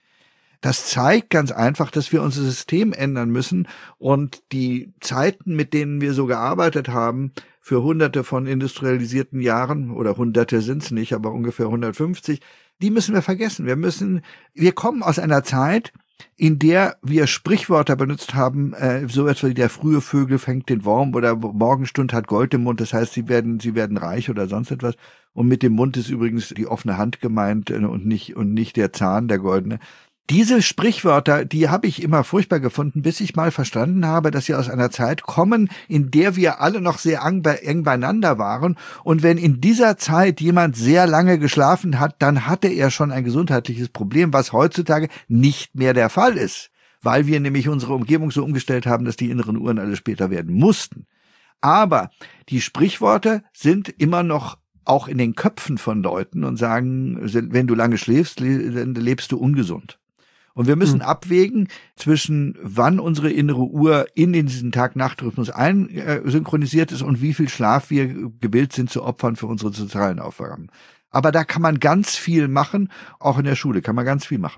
Das zeigt ganz einfach, dass wir unser System ändern müssen, und die Zeiten, mit denen wir so gearbeitet haben, für Hunderte von industrialisierten Jahren, oder Hunderte sind's nicht, aber ungefähr 150, die müssen wir vergessen. Wir kommen aus einer Zeit, in der wir Sprichwörter benutzt haben, so etwa wie der frühe Vögel fängt den Wurm oder Morgenstund hat Gold im Mund, das heißt, sie werden reich oder sonst etwas. Und mit dem Mund ist übrigens die offene Hand gemeint und nicht der Zahn, der goldene. Diese Sprichwörter, die habe ich immer furchtbar gefunden, bis ich mal verstanden habe, dass sie aus einer Zeit kommen, in der wir alle noch sehr eng beieinander waren. Und wenn in dieser Zeit jemand sehr lange geschlafen hat, dann hatte er schon ein gesundheitliches Problem, was heutzutage nicht mehr der Fall ist, weil wir nämlich unsere Umgebung so umgestellt haben, dass die inneren Uhren alle später werden mussten. Aber die Sprichworte sind immer noch auch in den Köpfen von Leuten und sagen, wenn du lange schläfst, dann lebst du ungesund. Und wir müssen abwägen zwischen, wann unsere innere Uhr in diesen Tag-Nacht-Rhythmus einsynchronisiert ist und wie viel Schlaf wir gewillt sind zu opfern für unsere sozialen Aufgaben. Aber da kann man ganz viel machen, auch in der Schule kann man ganz viel machen.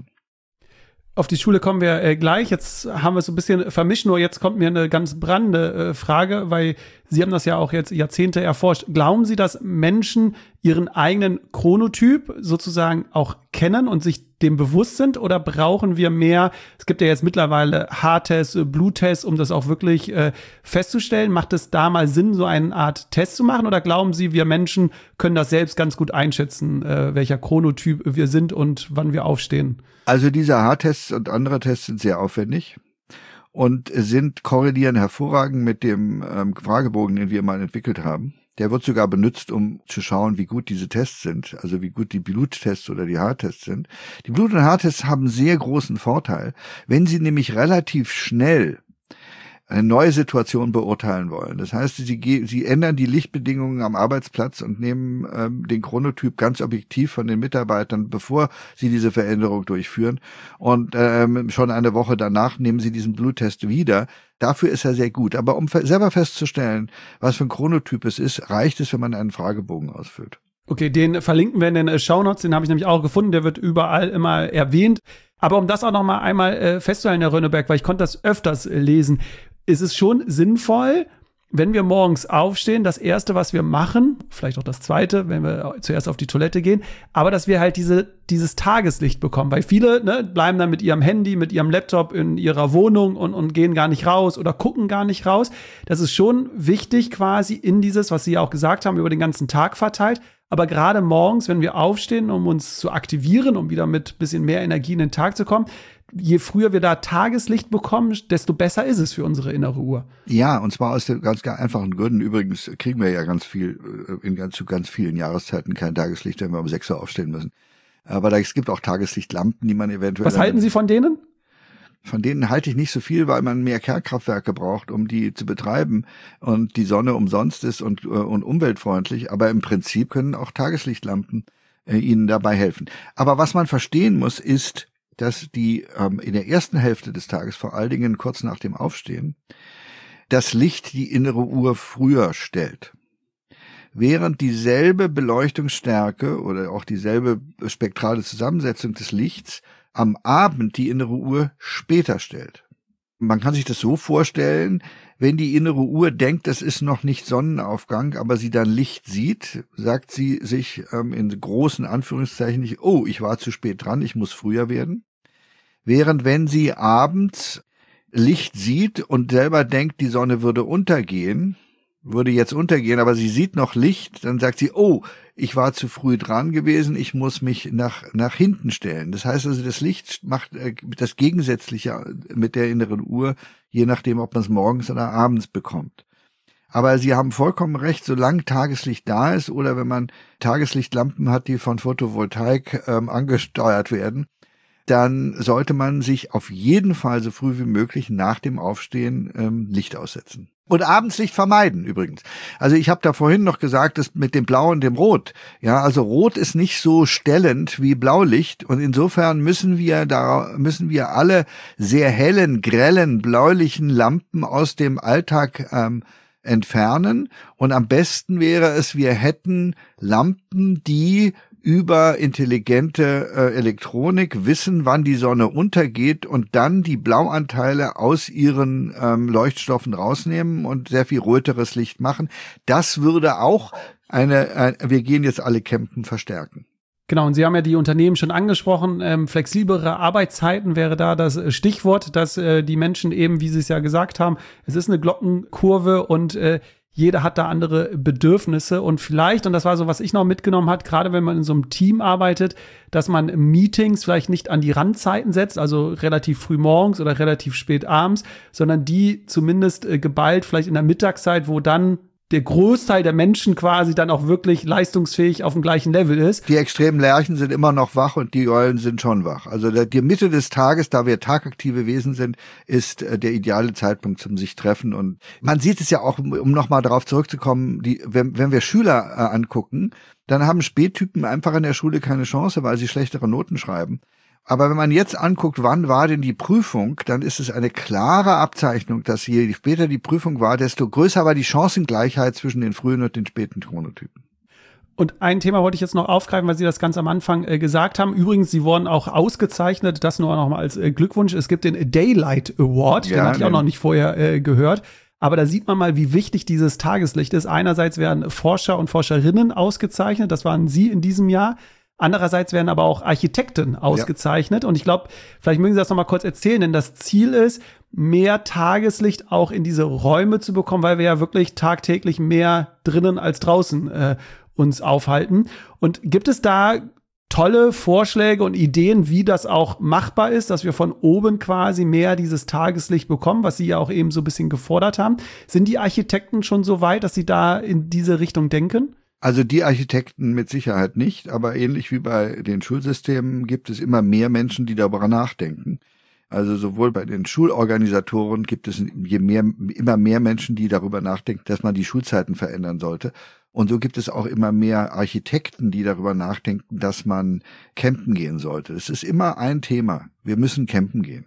Auf die Schule kommen wir gleich. Jetzt haben wir es so ein bisschen vermischt, nur jetzt kommt mir eine ganz brandende Frage, weil Sie haben das ja auch jetzt Jahrzehnte erforscht. Glauben Sie, dass Menschen ihren eigenen Chronotyp sozusagen auch kennen und sich dem bewusst sind, oder brauchen wir mehr? Es gibt ja jetzt mittlerweile Haartests, Bluttests, um das auch wirklich festzustellen. Macht es da mal Sinn, so eine Art Test zu machen, oder glauben Sie, wir Menschen können das selbst ganz gut einschätzen, welcher Chronotyp wir sind und wann wir aufstehen? Also diese Haartests und andere Tests sind sehr aufwendig und korrelieren hervorragend mit dem Fragebogen, den wir mal entwickelt haben. Der wird sogar benutzt, um zu schauen, wie gut diese Tests sind, also wie gut die Bluttests oder die Haartests sind. Die Blut- und Haartests haben sehr großen Vorteil, wenn sie nämlich relativ schnell eine neue Situation beurteilen wollen. Das heißt, sie ändern die Lichtbedingungen am Arbeitsplatz und nehmen den Chronotyp ganz objektiv von den Mitarbeitern, bevor sie diese Veränderung durchführen. Und schon eine Woche danach nehmen sie diesen Bluttest wieder. Dafür ist er sehr gut. Aber um selber festzustellen, was für ein Chronotyp es ist, reicht es, wenn man einen Fragebogen ausfüllt. Okay, den verlinken wir in den Shownotes, den habe ich nämlich auch gefunden, der wird überall immer erwähnt. Aber um das auch noch mal einmal festzuhalten, Herr Rönneberg, weil ich konnte das öfters lesen, ist es schon sinnvoll, wenn wir morgens aufstehen, das Erste, was wir machen, vielleicht auch das Zweite, wenn wir zuerst auf die Toilette gehen, aber dass wir halt dieses Tageslicht bekommen, weil viele bleiben dann mit ihrem Handy, mit ihrem Laptop in ihrer Wohnung und gehen gar nicht raus oder gucken gar nicht raus. Das ist schon wichtig quasi in dieses, was Sie ja auch gesagt haben, über den ganzen Tag verteilt. Aber gerade morgens, wenn wir aufstehen, um uns zu aktivieren, um wieder mit bisschen mehr Energie in den Tag zu kommen, je früher wir da Tageslicht bekommen, desto besser ist es für unsere innere Uhr. Ja, und zwar aus den ganz einfachen Gründen. Übrigens kriegen wir ja ganz viel, zu ganz vielen Jahreszeiten kein Tageslicht, wenn wir um 6 Uhr aufstehen müssen. Aber es gibt auch Tageslichtlampen, die man eventuell... Was halten Sie von denen? Von denen halte ich nicht so viel, weil man mehr Kernkraftwerke braucht, um die zu betreiben, und die Sonne umsonst ist und umweltfreundlich. Aber im Prinzip können auch Tageslichtlampen Ihnen dabei helfen. Aber was man verstehen muss, ist, dass die in der ersten Hälfte des Tages, vor allen Dingen kurz nach dem Aufstehen, das Licht die innere Uhr früher stellt. Während dieselbe Beleuchtungsstärke oder auch dieselbe spektrale Zusammensetzung des Lichts am Abend die innere Uhr später stellt. Man kann sich das so vorstellen, wenn die innere Uhr denkt, es ist noch nicht Sonnenaufgang, aber sie dann Licht sieht, sagt sie sich in großen Anführungszeichen nicht, oh, ich war zu spät dran, ich muss früher werden. Während wenn sie abends Licht sieht und selber denkt, die Sonne würde untergehen, würde jetzt untergehen, aber sie sieht noch Licht, dann sagt sie, oh, ich war zu früh dran gewesen, ich muss mich nach hinten stellen. Das heißt also, das Licht macht das Gegensätzliche mit der inneren Uhr, je nachdem, ob man es morgens oder abends bekommt. Aber Sie haben vollkommen recht, solange Tageslicht da ist oder wenn man Tageslichtlampen hat, die von Photovoltaik angesteuert werden, dann sollte man sich auf jeden Fall so früh wie möglich nach dem Aufstehen Licht aussetzen. Und abends Licht vermeiden übrigens. Also ich habe da vorhin noch gesagt, das mit dem Blau und dem Rot. Ja, also Rot ist nicht so stellend wie Blaulicht und insofern müssen wir alle sehr hellen, grellen, bläulichen Lampen aus dem Alltag entfernen. Und am besten wäre es, wir hätten Lampen, die über intelligente Elektronik wissen, wann die Sonne untergeht und dann die Blauanteile aus ihren Leuchtstoffen rausnehmen und sehr viel röteres Licht machen. Das würde auch wir gehen jetzt alle campen, verstärken. Genau, und Sie haben ja die Unternehmen schon angesprochen. Flexiblere Arbeitszeiten wäre da das Stichwort, dass die Menschen eben, wie Sie es ja gesagt haben, es ist eine Glockenkurve und jeder hat da andere Bedürfnisse und vielleicht, und das war so, was ich noch mitgenommen habe, gerade wenn man in so einem Team arbeitet, dass man Meetings vielleicht nicht an die Randzeiten setzt, also relativ früh morgens oder relativ spät abends, sondern die zumindest geballt vielleicht in der Mittagszeit, wo dann der Großteil der Menschen quasi dann auch wirklich leistungsfähig auf dem gleichen Level ist. Die extremen Lerchen sind immer noch wach und die Eulen sind schon wach. Also die Mitte des Tages, da wir tagaktive Wesen sind, ist der ideale Zeitpunkt zum sich treffen. Und man sieht es ja auch, um nochmal darauf zurückzukommen, wenn wir Schüler angucken, dann haben Spättypen einfach in der Schule keine Chance, weil sie schlechtere Noten schreiben. Aber wenn man jetzt anguckt, wann war denn die Prüfung, dann ist es eine klare Abzeichnung, dass je später die Prüfung war, desto größer war die Chancengleichheit zwischen den frühen und den späten Chronotypen. Und ein Thema wollte ich jetzt noch aufgreifen, weil Sie das ganz am Anfang gesagt haben. Übrigens, Sie wurden auch ausgezeichnet, das nur noch mal als Glückwunsch. Es gibt den Daylight Award, den hatte ich auch noch nicht vorher gehört. Aber da sieht man mal, wie wichtig dieses Tageslicht ist. Einerseits werden Forscher und Forscherinnen ausgezeichnet, das waren Sie in diesem Jahr. Andererseits werden aber auch Architekten ausgezeichnet. Ja. Und ich glaube, vielleicht mögen Sie das noch mal kurz erzählen, denn das Ziel ist, mehr Tageslicht auch in diese Räume zu bekommen, weil wir ja wirklich tagtäglich mehr drinnen als draußen uns aufhalten. Und gibt es da tolle Vorschläge und Ideen, wie das auch machbar ist, dass wir von oben quasi mehr dieses Tageslicht bekommen, was Sie ja auch eben so ein bisschen gefordert haben? Sind die Architekten schon so weit, dass sie da in diese Richtung denken? Also die Architekten mit Sicherheit nicht, aber ähnlich wie bei den Schulsystemen gibt es immer mehr Menschen, die darüber nachdenken. Also sowohl bei den Schulorganisatoren gibt es immer mehr Menschen, die darüber nachdenken, dass man die Schulzeiten verändern sollte. Und so gibt es auch immer mehr Architekten, die darüber nachdenken, dass man campen gehen sollte. Es ist immer ein Thema. Wir müssen campen gehen.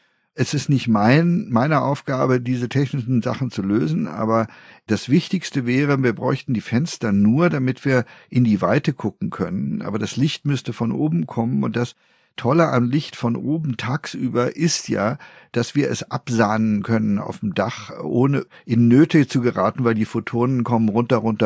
Es ist nicht meine Aufgabe, diese technischen Sachen zu lösen, aber das Wichtigste wäre, wir bräuchten die Fenster nur, damit wir in die Weite gucken können. Aber das Licht müsste von oben kommen und das Tolle am Licht von oben tagsüber ist ja, dass wir es absahnen können auf dem Dach, ohne in Nöte zu geraten, weil die Photonen kommen runter und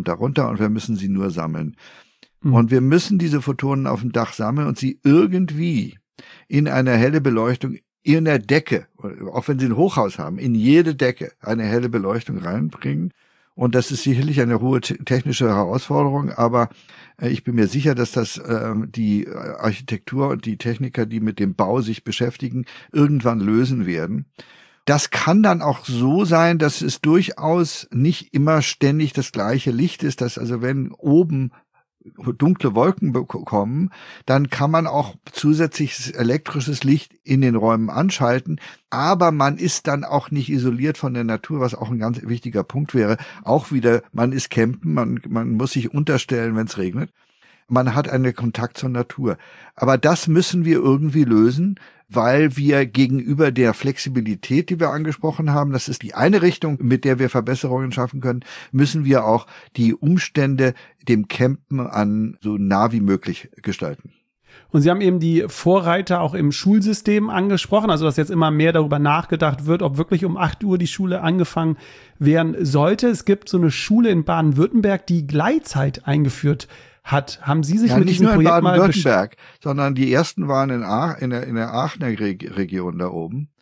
wir müssen sie nur sammeln. Und wir müssen diese Photonen auf dem Dach sammeln und sie irgendwie in eine helle Beleuchtung in der Decke, auch wenn Sie ein Hochhaus haben, in jede Decke eine helle Beleuchtung reinbringen. Und das ist sicherlich eine hohe technische Herausforderung, aber ich bin mir sicher, dass das die Architektur und die Techniker, die mit dem Bau sich beschäftigen, irgendwann lösen werden. Das kann dann auch so sein, dass es durchaus nicht immer ständig das gleiche Licht ist, dass also wenn oben dunkle Wolken bekommen, dann kann man auch zusätzliches elektrisches Licht in den Räumen anschalten, aber man ist dann auch nicht isoliert von der Natur, was auch ein ganz wichtiger Punkt wäre. Auch wieder, man ist campen, man muss sich unterstellen, wenn es regnet. Man hat einen Kontakt zur Natur. Aber das müssen wir irgendwie lösen, weil wir gegenüber der Flexibilität, die wir angesprochen haben, das ist die eine Richtung, mit der wir Verbesserungen schaffen können, müssen wir auch die Umstände dem Campen an so nah wie möglich gestalten. Und Sie haben eben die Vorreiter auch im Schulsystem angesprochen, also dass jetzt immer mehr darüber nachgedacht wird, ob wirklich um 8 Uhr die Schule angefangen werden sollte. Es gibt so eine Schule in Baden-Württemberg, die Gleitzeit eingeführt hat. Haben Sie sich mit diesem Projekt mal Baden-Württemberg, sondern die ersten waren in der Aachener Region da oben.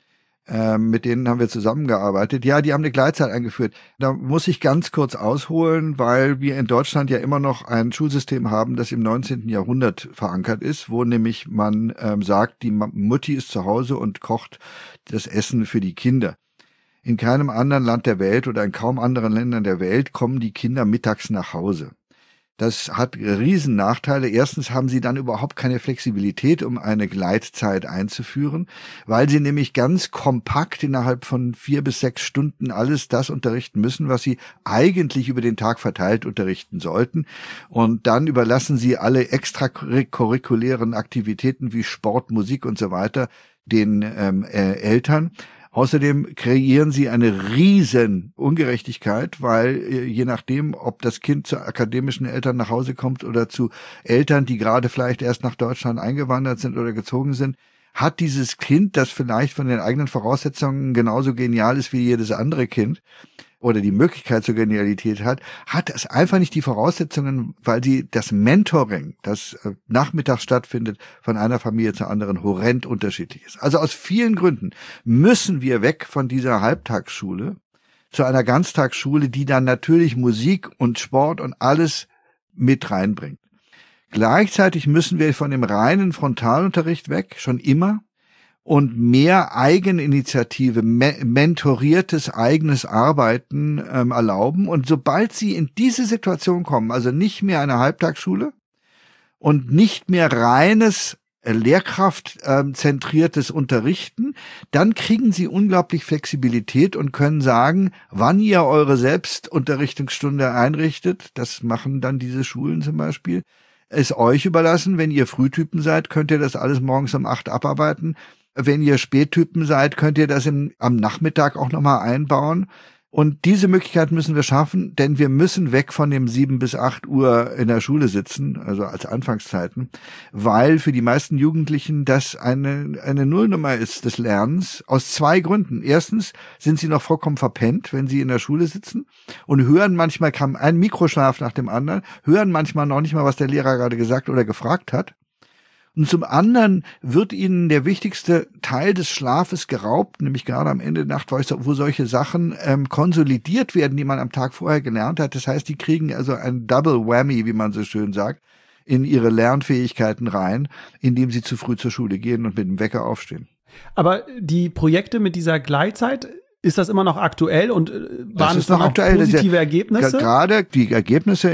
mit denen haben wir zusammengearbeitet. Ja, die haben eine Gleitzeit eingeführt. Da muss ich ganz kurz ausholen, weil wir in Deutschland ja immer noch ein Schulsystem haben, das im 19. Jahrhundert verankert ist, wo nämlich man sagt, die Mutti ist zu Hause und kocht das Essen für die Kinder. In keinem anderen Land der Welt oder in kaum anderen Ländern der Welt kommen die Kinder mittags nach Hause. Das hat riesen Nachteile. Erstens haben sie dann überhaupt keine Flexibilität, um eine Gleitzeit einzuführen, weil sie nämlich ganz kompakt innerhalb von 4 bis 6 Stunden alles das unterrichten müssen, was sie eigentlich über den Tag verteilt unterrichten sollten. Und dann überlassen sie alle extracurriculären Aktivitäten wie Sport, Musik und so weiter den Eltern. Außerdem kreieren sie eine riesen Ungerechtigkeit, weil je nachdem, ob das Kind zu akademischen Eltern nach Hause kommt oder zu Eltern, die gerade vielleicht erst nach Deutschland eingewandert sind oder gezogen sind, hat dieses Kind, das vielleicht von den eigenen Voraussetzungen genauso genial ist wie jedes andere Kind oder die Möglichkeit zur Genialität hat es einfach nicht die Voraussetzungen, weil sie das Mentoring, das nachmittags stattfindet, von einer Familie zur anderen horrend unterschiedlich ist. Also aus vielen Gründen müssen wir weg von dieser Halbtagsschule zu einer Ganztagsschule, die dann natürlich Musik und Sport und alles mit reinbringt. Gleichzeitig müssen wir von dem reinen Frontalunterricht weg, schon immer, und mehr Eigeninitiative, mentoriertes eigenes Arbeiten erlauben. Und sobald sie in diese Situation kommen, also nicht mehr eine Halbtagsschule und nicht mehr reines lehrkraftzentriertes Unterrichten, dann kriegen sie unglaublich Flexibilität und können sagen, wann ihr eure Selbstunterrichtungsstunde einrichtet. Das machen dann diese Schulen zum Beispiel. Ist euch überlassen. Wenn ihr Frühtypen seid, könnt ihr das alles morgens um 8 abarbeiten. Wenn ihr Spättypen seid, könnt ihr das am Nachmittag auch nochmal einbauen. Und diese Möglichkeit müssen wir schaffen, denn wir müssen weg von dem 7 bis 8 Uhr in der Schule sitzen, also als Anfangszeiten, weil für die meisten Jugendlichen das eine Nullnummer ist des Lernens, aus 2 Gründen. Erstens sind sie noch vollkommen verpennt, wenn sie in der Schule sitzen und hören manchmal ein Mikroschlaf nach dem anderen, hören manchmal noch nicht mal, was der Lehrer gerade gesagt oder gefragt hat. Und zum anderen wird ihnen der wichtigste Teil des Schlafes geraubt, nämlich gerade am Ende der Nacht, wo solche Sachen konsolidiert werden, die man am Tag vorher gelernt hat. Das heißt, die kriegen also ein Double Whammy, wie man so schön sagt, in ihre Lernfähigkeiten rein, indem sie zu früh zur Schule gehen und mit dem Wecker aufstehen. Aber die Projekte mit dieser Gleitzeit, ist das immer noch aktuell und waren es noch aktuell, positive Ergebnisse? Gerade die Ergebnisse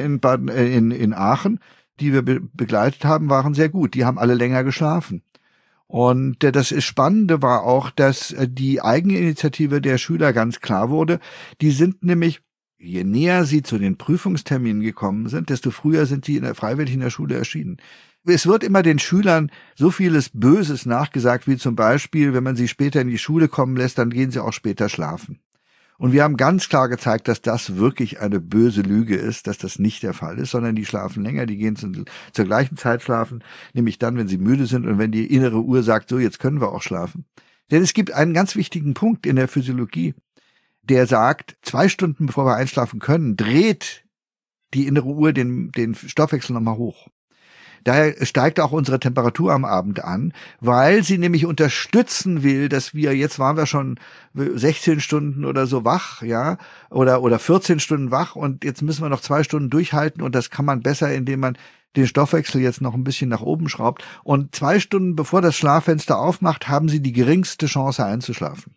in Aachen, die wir begleitet haben, waren sehr gut. Die haben alle länger geschlafen. Und das Spannende war auch, dass die Eigeninitiative der Schüler ganz klar wurde. Die sind nämlich, je näher sie zu den Prüfungsterminen gekommen sind, desto früher sind sie freiwillig in der Schule erschienen. Es wird immer den Schülern so vieles Böses nachgesagt, wie zum Beispiel, wenn man sie später in die Schule kommen lässt, dann gehen sie auch später schlafen. Und wir haben ganz klar gezeigt, dass das wirklich eine böse Lüge ist, dass das nicht der Fall ist, sondern die schlafen länger, die gehen zur gleichen Zeit schlafen, nämlich dann, wenn sie müde sind und wenn die innere Uhr sagt, so, jetzt können wir auch schlafen. Denn es gibt einen ganz wichtigen Punkt in der Physiologie, der sagt, 2 Stunden bevor wir einschlafen können, dreht die innere Uhr den Stoffwechsel nochmal hoch. Daher steigt auch unsere Temperatur am Abend an, weil sie nämlich unterstützen will, dass jetzt waren wir schon 16 Stunden oder so wach, ja, oder 14 Stunden wach und jetzt müssen wir noch 2 Stunden durchhalten und das kann man besser, indem man den Stoffwechsel jetzt noch ein bisschen nach oben schraubt. Und 2 Stunden bevor das Schlaffenster aufmacht, haben sie die geringste Chance einzuschlafen.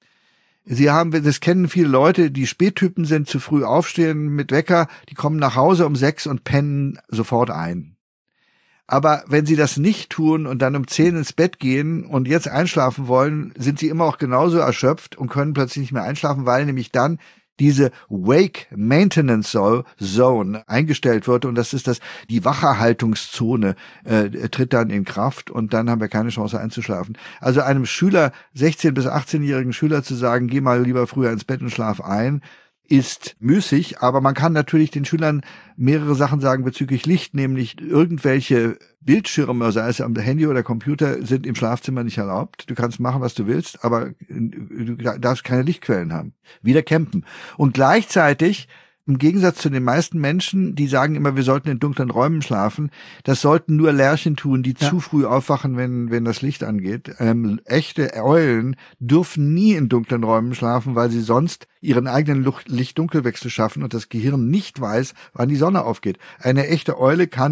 Das kennen viele Leute, die Spättypen sind, zu früh aufstehen mit Wecker, die kommen nach Hause um 6 und pennen sofort ein. Aber wenn sie das nicht tun und dann um 10 ins Bett gehen und jetzt einschlafen wollen, sind sie immer auch genauso erschöpft und können plötzlich nicht mehr einschlafen, weil nämlich dann diese Wake Maintenance Zone eingestellt wird und das ist die Wacherhaltungszone tritt dann in Kraft und dann haben wir keine Chance einzuschlafen. Also einem Schüler, 16- bis 18-jährigen Schüler zu sagen, geh mal lieber früher ins Bett und schlaf ein, ist müßig, aber man kann natürlich den Schülern mehrere Sachen sagen bezüglich Licht, nämlich irgendwelche Bildschirme, sei es am Handy oder Computer, sind im Schlafzimmer nicht erlaubt. Du kannst machen, was du willst, aber du darfst keine Lichtquellen haben. Wieder campen. Und gleichzeitig im Gegensatz zu den meisten Menschen, die sagen immer, wir sollten in dunklen Räumen schlafen, das sollten nur Lerchen tun, die zu früh aufwachen, wenn das Licht angeht. Echte Eulen dürfen nie in dunklen Räumen schlafen, weil sie sonst ihren eigenen Licht-Dunkelwechsel schaffen und das Gehirn nicht weiß, wann die Sonne aufgeht. Eine echte Eule kann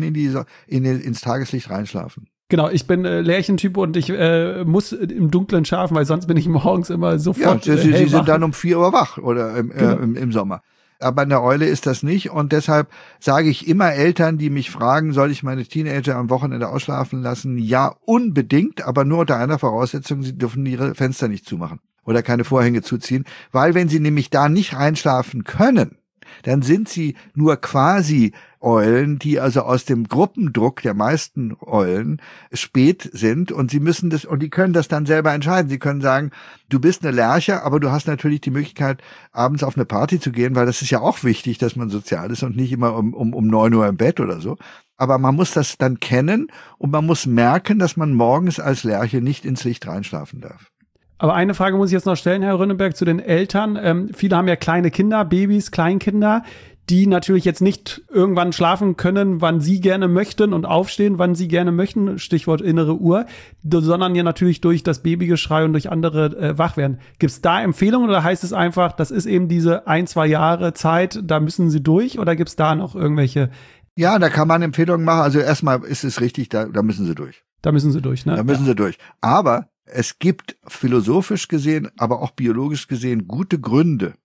ins Tageslicht reinschlafen. Genau, ich bin Lerchentyp und ich muss im Dunkeln schlafen, weil sonst bin ich morgens immer sofort Sie sind dann um 4 Uhr wach oder im Sommer. Aber eine Eule ist das nicht und deshalb sage ich immer Eltern, die mich fragen, soll ich meine Teenager am Wochenende ausschlafen lassen? Ja, unbedingt, aber nur unter einer Voraussetzung, sie dürfen ihre Fenster nicht zumachen oder keine Vorhänge zuziehen, weil wenn sie nämlich da nicht reinschlafen können, dann sind sie nur quasi Eulen, die also aus dem Gruppendruck der meisten Eulen spät sind und sie müssen das, und die können das dann selber entscheiden. Sie können sagen, du bist eine Lerche, aber du hast natürlich die Möglichkeit, abends auf eine Party zu gehen, weil das ist ja auch wichtig, dass man sozial ist und nicht immer um 9 Uhr im Bett oder so. Aber man muss das dann kennen und man muss merken, dass man morgens als Lerche nicht ins Licht reinschlafen darf. Aber eine Frage muss ich jetzt noch stellen, Herr Rönneberg, zu den Eltern. Viele haben ja kleine Kinder, Babys, Kleinkinder, die natürlich jetzt nicht irgendwann schlafen können, wann sie gerne möchten und aufstehen, wann sie gerne möchten, Stichwort innere Uhr, sondern ja natürlich durch das Babygeschrei und durch andere wach werden. Gibt es da Empfehlungen oder heißt es einfach, das ist eben diese 1-2 Jahre Zeit, da müssen sie durch, oder gibt es da noch irgendwelche? Ja, da kann man Empfehlungen machen. Also erstmal ist es richtig, da müssen sie durch. Da müssen sie durch, ne? Da müssen sie durch. Aber es gibt philosophisch gesehen, aber auch biologisch gesehen gute Gründe,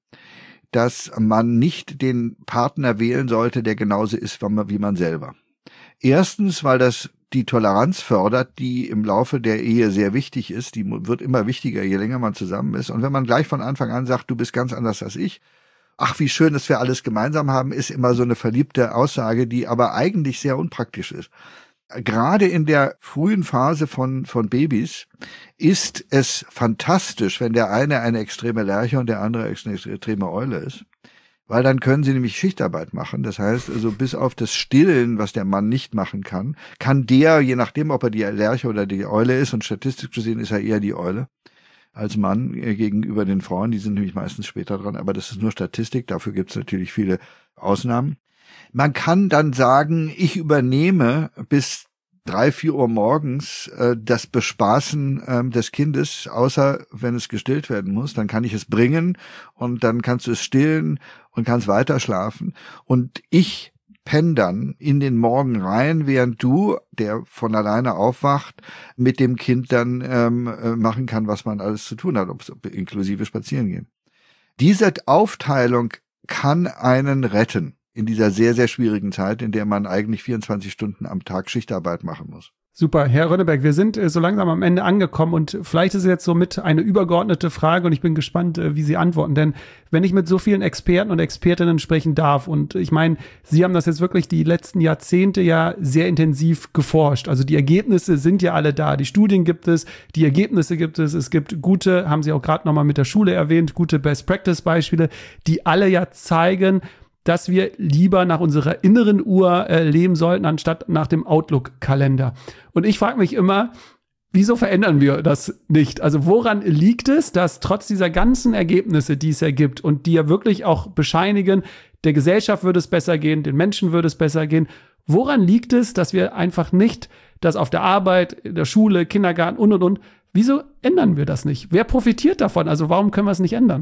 dass man nicht den Partner wählen sollte, der genauso ist wie man selber. Erstens, weil das die Toleranz fördert, die im Laufe der Ehe sehr wichtig ist. Die wird immer wichtiger, je länger man zusammen ist. Und wenn man gleich von Anfang an sagt, du bist ganz anders als ich, ach, wie schön, dass wir alles gemeinsam haben, ist immer so eine verliebte Aussage, die aber eigentlich sehr unpraktisch ist. Gerade in der frühen Phase von Babys ist es fantastisch, wenn der eine extreme Lerche und der andere eine extreme Eule ist, weil dann können sie nämlich Schichtarbeit machen. Das heißt, also bis auf das Stillen, was der Mann nicht machen kann der, je nachdem, ob er die Lerche oder die Eule ist, und statistisch gesehen ist er eher die Eule als Mann gegenüber den Frauen, die sind nämlich meistens später dran, aber das ist nur Statistik, dafür gibt es natürlich viele Ausnahmen. Man kann dann sagen, ich übernehme bis 3-4 Uhr morgens das Bespaßen des Kindes, außer wenn es gestillt werden muss. Dann kann ich es bringen und dann kannst du es stillen und kannst weiter schlafen. Und ich penne dann in den Morgen rein, während du, der von alleine aufwacht, mit dem Kind dann machen kann, was man alles zu tun hat, inklusive spazieren gehen. Diese Aufteilung kann einen retten in dieser sehr, sehr schwierigen Zeit, in der man eigentlich 24 Stunden am Tag Schichtarbeit machen muss. Super, Herr Rönneberg, wir sind so langsam am Ende angekommen und vielleicht ist es jetzt somit eine übergeordnete Frage und ich bin gespannt, wie Sie antworten, denn wenn ich mit so vielen Experten und Expertinnen sprechen darf und ich meine, Sie haben das jetzt wirklich die letzten Jahrzehnte ja sehr intensiv geforscht, also die Ergebnisse sind ja alle da, die Studien gibt es, die Ergebnisse gibt es gibt gute, haben Sie auch gerade nochmal mit der Schule erwähnt, gute Best-Practice-Beispiele, die alle ja zeigen, dass wir lieber nach unserer inneren Uhr leben sollten, anstatt nach dem Outlook-Kalender. Und ich frage mich immer, wieso verändern wir das nicht? Also woran liegt es, dass trotz dieser ganzen Ergebnisse, die es ja gibt und die ja wirklich auch bescheinigen, der Gesellschaft würde es besser gehen, den Menschen würde es besser gehen, woran liegt es, dass wir einfach nicht das auf der Arbeit, in der Schule, Kindergarten und, wieso ändern wir das nicht? Wer profitiert davon? Also warum können wir es nicht ändern?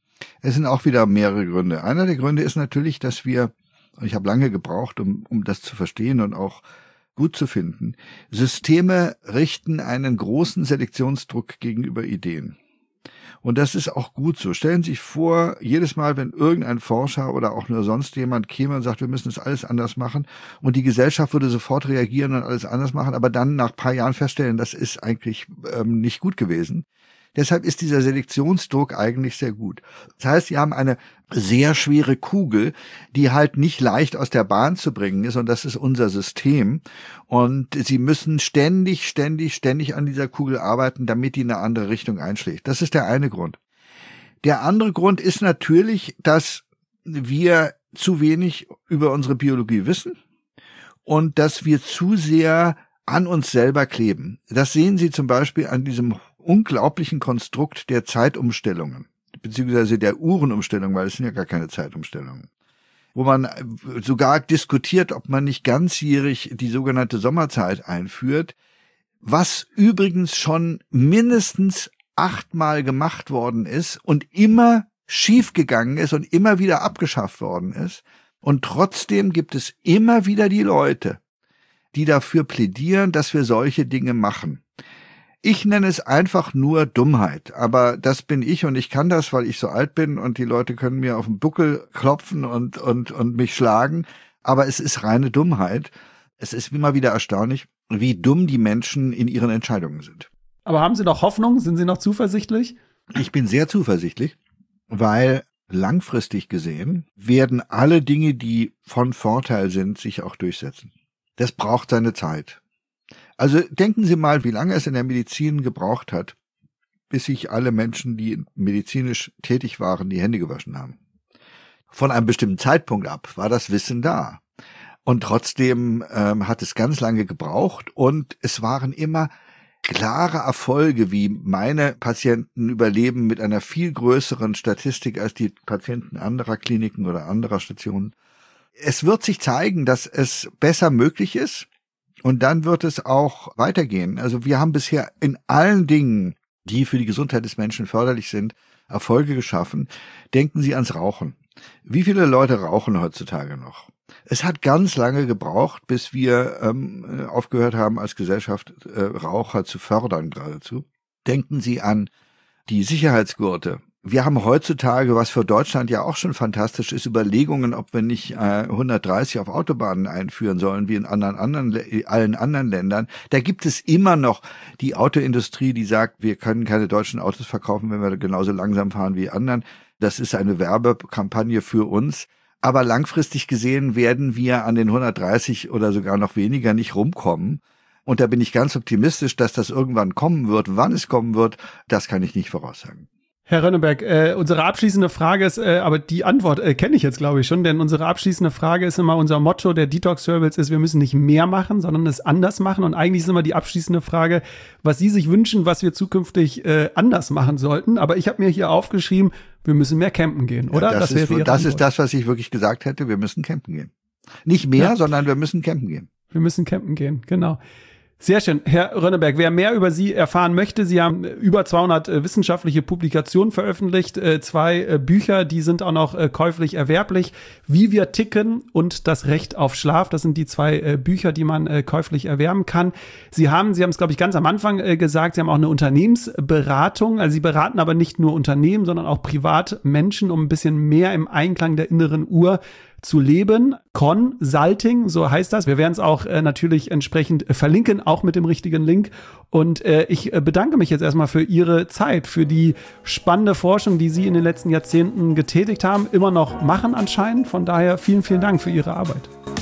Es sind auch wieder mehrere Gründe. Einer der Gründe ist natürlich, dass wir, und ich habe lange gebraucht, um das zu verstehen und auch gut zu finden, Systeme richten einen großen Selektionsdruck gegenüber Ideen. Und das ist auch gut so. Stellen Sie sich vor, jedes Mal, wenn irgendein Forscher oder auch nur sonst jemand käme und sagt, wir müssen das alles anders machen und die Gesellschaft würde sofort reagieren und alles anders machen, aber dann nach ein paar Jahren feststellen, das ist eigentlich nicht gut gewesen. Deshalb ist dieser Selektionsdruck eigentlich sehr gut. Das heißt, Sie haben eine sehr schwere Kugel, die halt nicht leicht aus der Bahn zu bringen ist, und das ist unser System. Und Sie müssen ständig an dieser Kugel arbeiten, damit die in eine andere Richtung einschlägt. Das ist der eine Grund. Der andere Grund ist natürlich, dass wir zu wenig über unsere Biologie wissen und dass wir zu sehr an uns selber kleben. Das sehen Sie zum Beispiel an diesem unglaublichen Konstrukt der Zeitumstellungen, beziehungsweise der Uhrenumstellung, weil es sind ja gar keine Zeitumstellungen. wo man sogar diskutiert, ob man nicht ganzjährig die sogenannte Sommerzeit einführt, was übrigens schon mindestens 8-mal gemacht worden ist und immer schiefgegangen ist und immer wieder abgeschafft worden ist. Und trotzdem gibt es immer wieder die Leute, die dafür plädieren, dass wir solche Dinge machen. Ich nenne es einfach nur Dummheit, aber das bin ich und ich kann das, weil ich so alt bin und die Leute können mir auf den Buckel klopfen und mich schlagen, aber es ist reine Dummheit. Es ist immer wieder erstaunlich, wie dumm die Menschen in ihren Entscheidungen sind. Aber haben Sie noch Hoffnung? Sind Sie noch zuversichtlich? Ich bin sehr zuversichtlich, weil langfristig gesehen werden alle Dinge, die von Vorteil sind, sich auch durchsetzen. Das braucht seine Zeit. Also denken Sie mal, wie lange es in der Medizin gebraucht hat, bis sich alle Menschen, die medizinisch tätig waren, die Hände gewaschen haben. Von einem bestimmten Zeitpunkt ab war das Wissen da. Und trotzdem hat es ganz lange gebraucht und es waren immer klare Erfolge, wie meine Patienten überleben mit einer viel größeren Statistik als die Patienten anderer Kliniken oder anderer Stationen. Es wird sich zeigen, dass es besser möglich ist. Und dann wird es auch weitergehen. Also wir haben bisher in allen Dingen, die für die Gesundheit des Menschen förderlich sind, Erfolge geschaffen. Denken Sie ans Rauchen. Wie viele Leute rauchen heutzutage noch? Es hat ganz lange gebraucht, bis wir aufgehört haben, als Gesellschaft Raucher zu fördern geradezu. Denken Sie an die Sicherheitsgurte. Wir haben heutzutage, was für Deutschland ja auch schon fantastisch ist, Überlegungen, ob wir nicht 130 auf Autobahnen einführen sollen, wie in allen anderen Ländern. Da gibt es immer noch die Autoindustrie, die sagt, wir können keine deutschen Autos verkaufen, wenn wir genauso langsam fahren wie anderen. Das ist eine Werbekampagne für uns. Aber langfristig gesehen werden wir an den 130 oder sogar noch weniger nicht rumkommen. Und da bin ich ganz optimistisch, dass das irgendwann kommen wird. Wann es kommen wird, das kann ich nicht voraussagen. Herr Rönneberg, unsere abschließende Frage ist, aber die Antwort kenne ich jetzt, glaube ich, schon, denn unsere abschließende Frage ist immer, unser Motto der Detox Rebels ist, wir müssen nicht mehr machen, sondern es anders machen. Und eigentlich ist immer die abschließende Frage, was Sie sich wünschen, was wir zukünftig anders machen sollten. Aber ich habe mir hier aufgeschrieben, wir müssen mehr campen gehen, oder? Ja, das ist das, was ich wirklich gesagt hätte, wir müssen campen gehen. Nicht mehr, sondern wir müssen campen gehen. Wir müssen campen gehen, genau. Sehr schön. Herr Rönneberg, wer mehr über Sie erfahren möchte, Sie haben über 200 wissenschaftliche Publikationen veröffentlicht, 2 Bücher, die sind auch noch käuflich erwerblich. Wie wir ticken und das Recht auf Schlaf, das sind die 2 Bücher, die man käuflich erwerben kann. Sie haben es, glaube ich, ganz am Anfang gesagt, Sie haben auch eine Unternehmensberatung. Also Sie beraten aber nicht nur Unternehmen, sondern auch Privatmenschen, um ein bisschen mehr im Einklang der inneren Uhr zu leben. Consulting, so heißt das. Wir werden es auch natürlich entsprechend verlinken, auch mit dem richtigen Link. Und ich bedanke mich jetzt erstmal für Ihre Zeit, für die spannende Forschung, die Sie in den letzten Jahrzehnten getätigt haben, immer noch machen anscheinend. Von daher vielen, vielen Dank für Ihre Arbeit.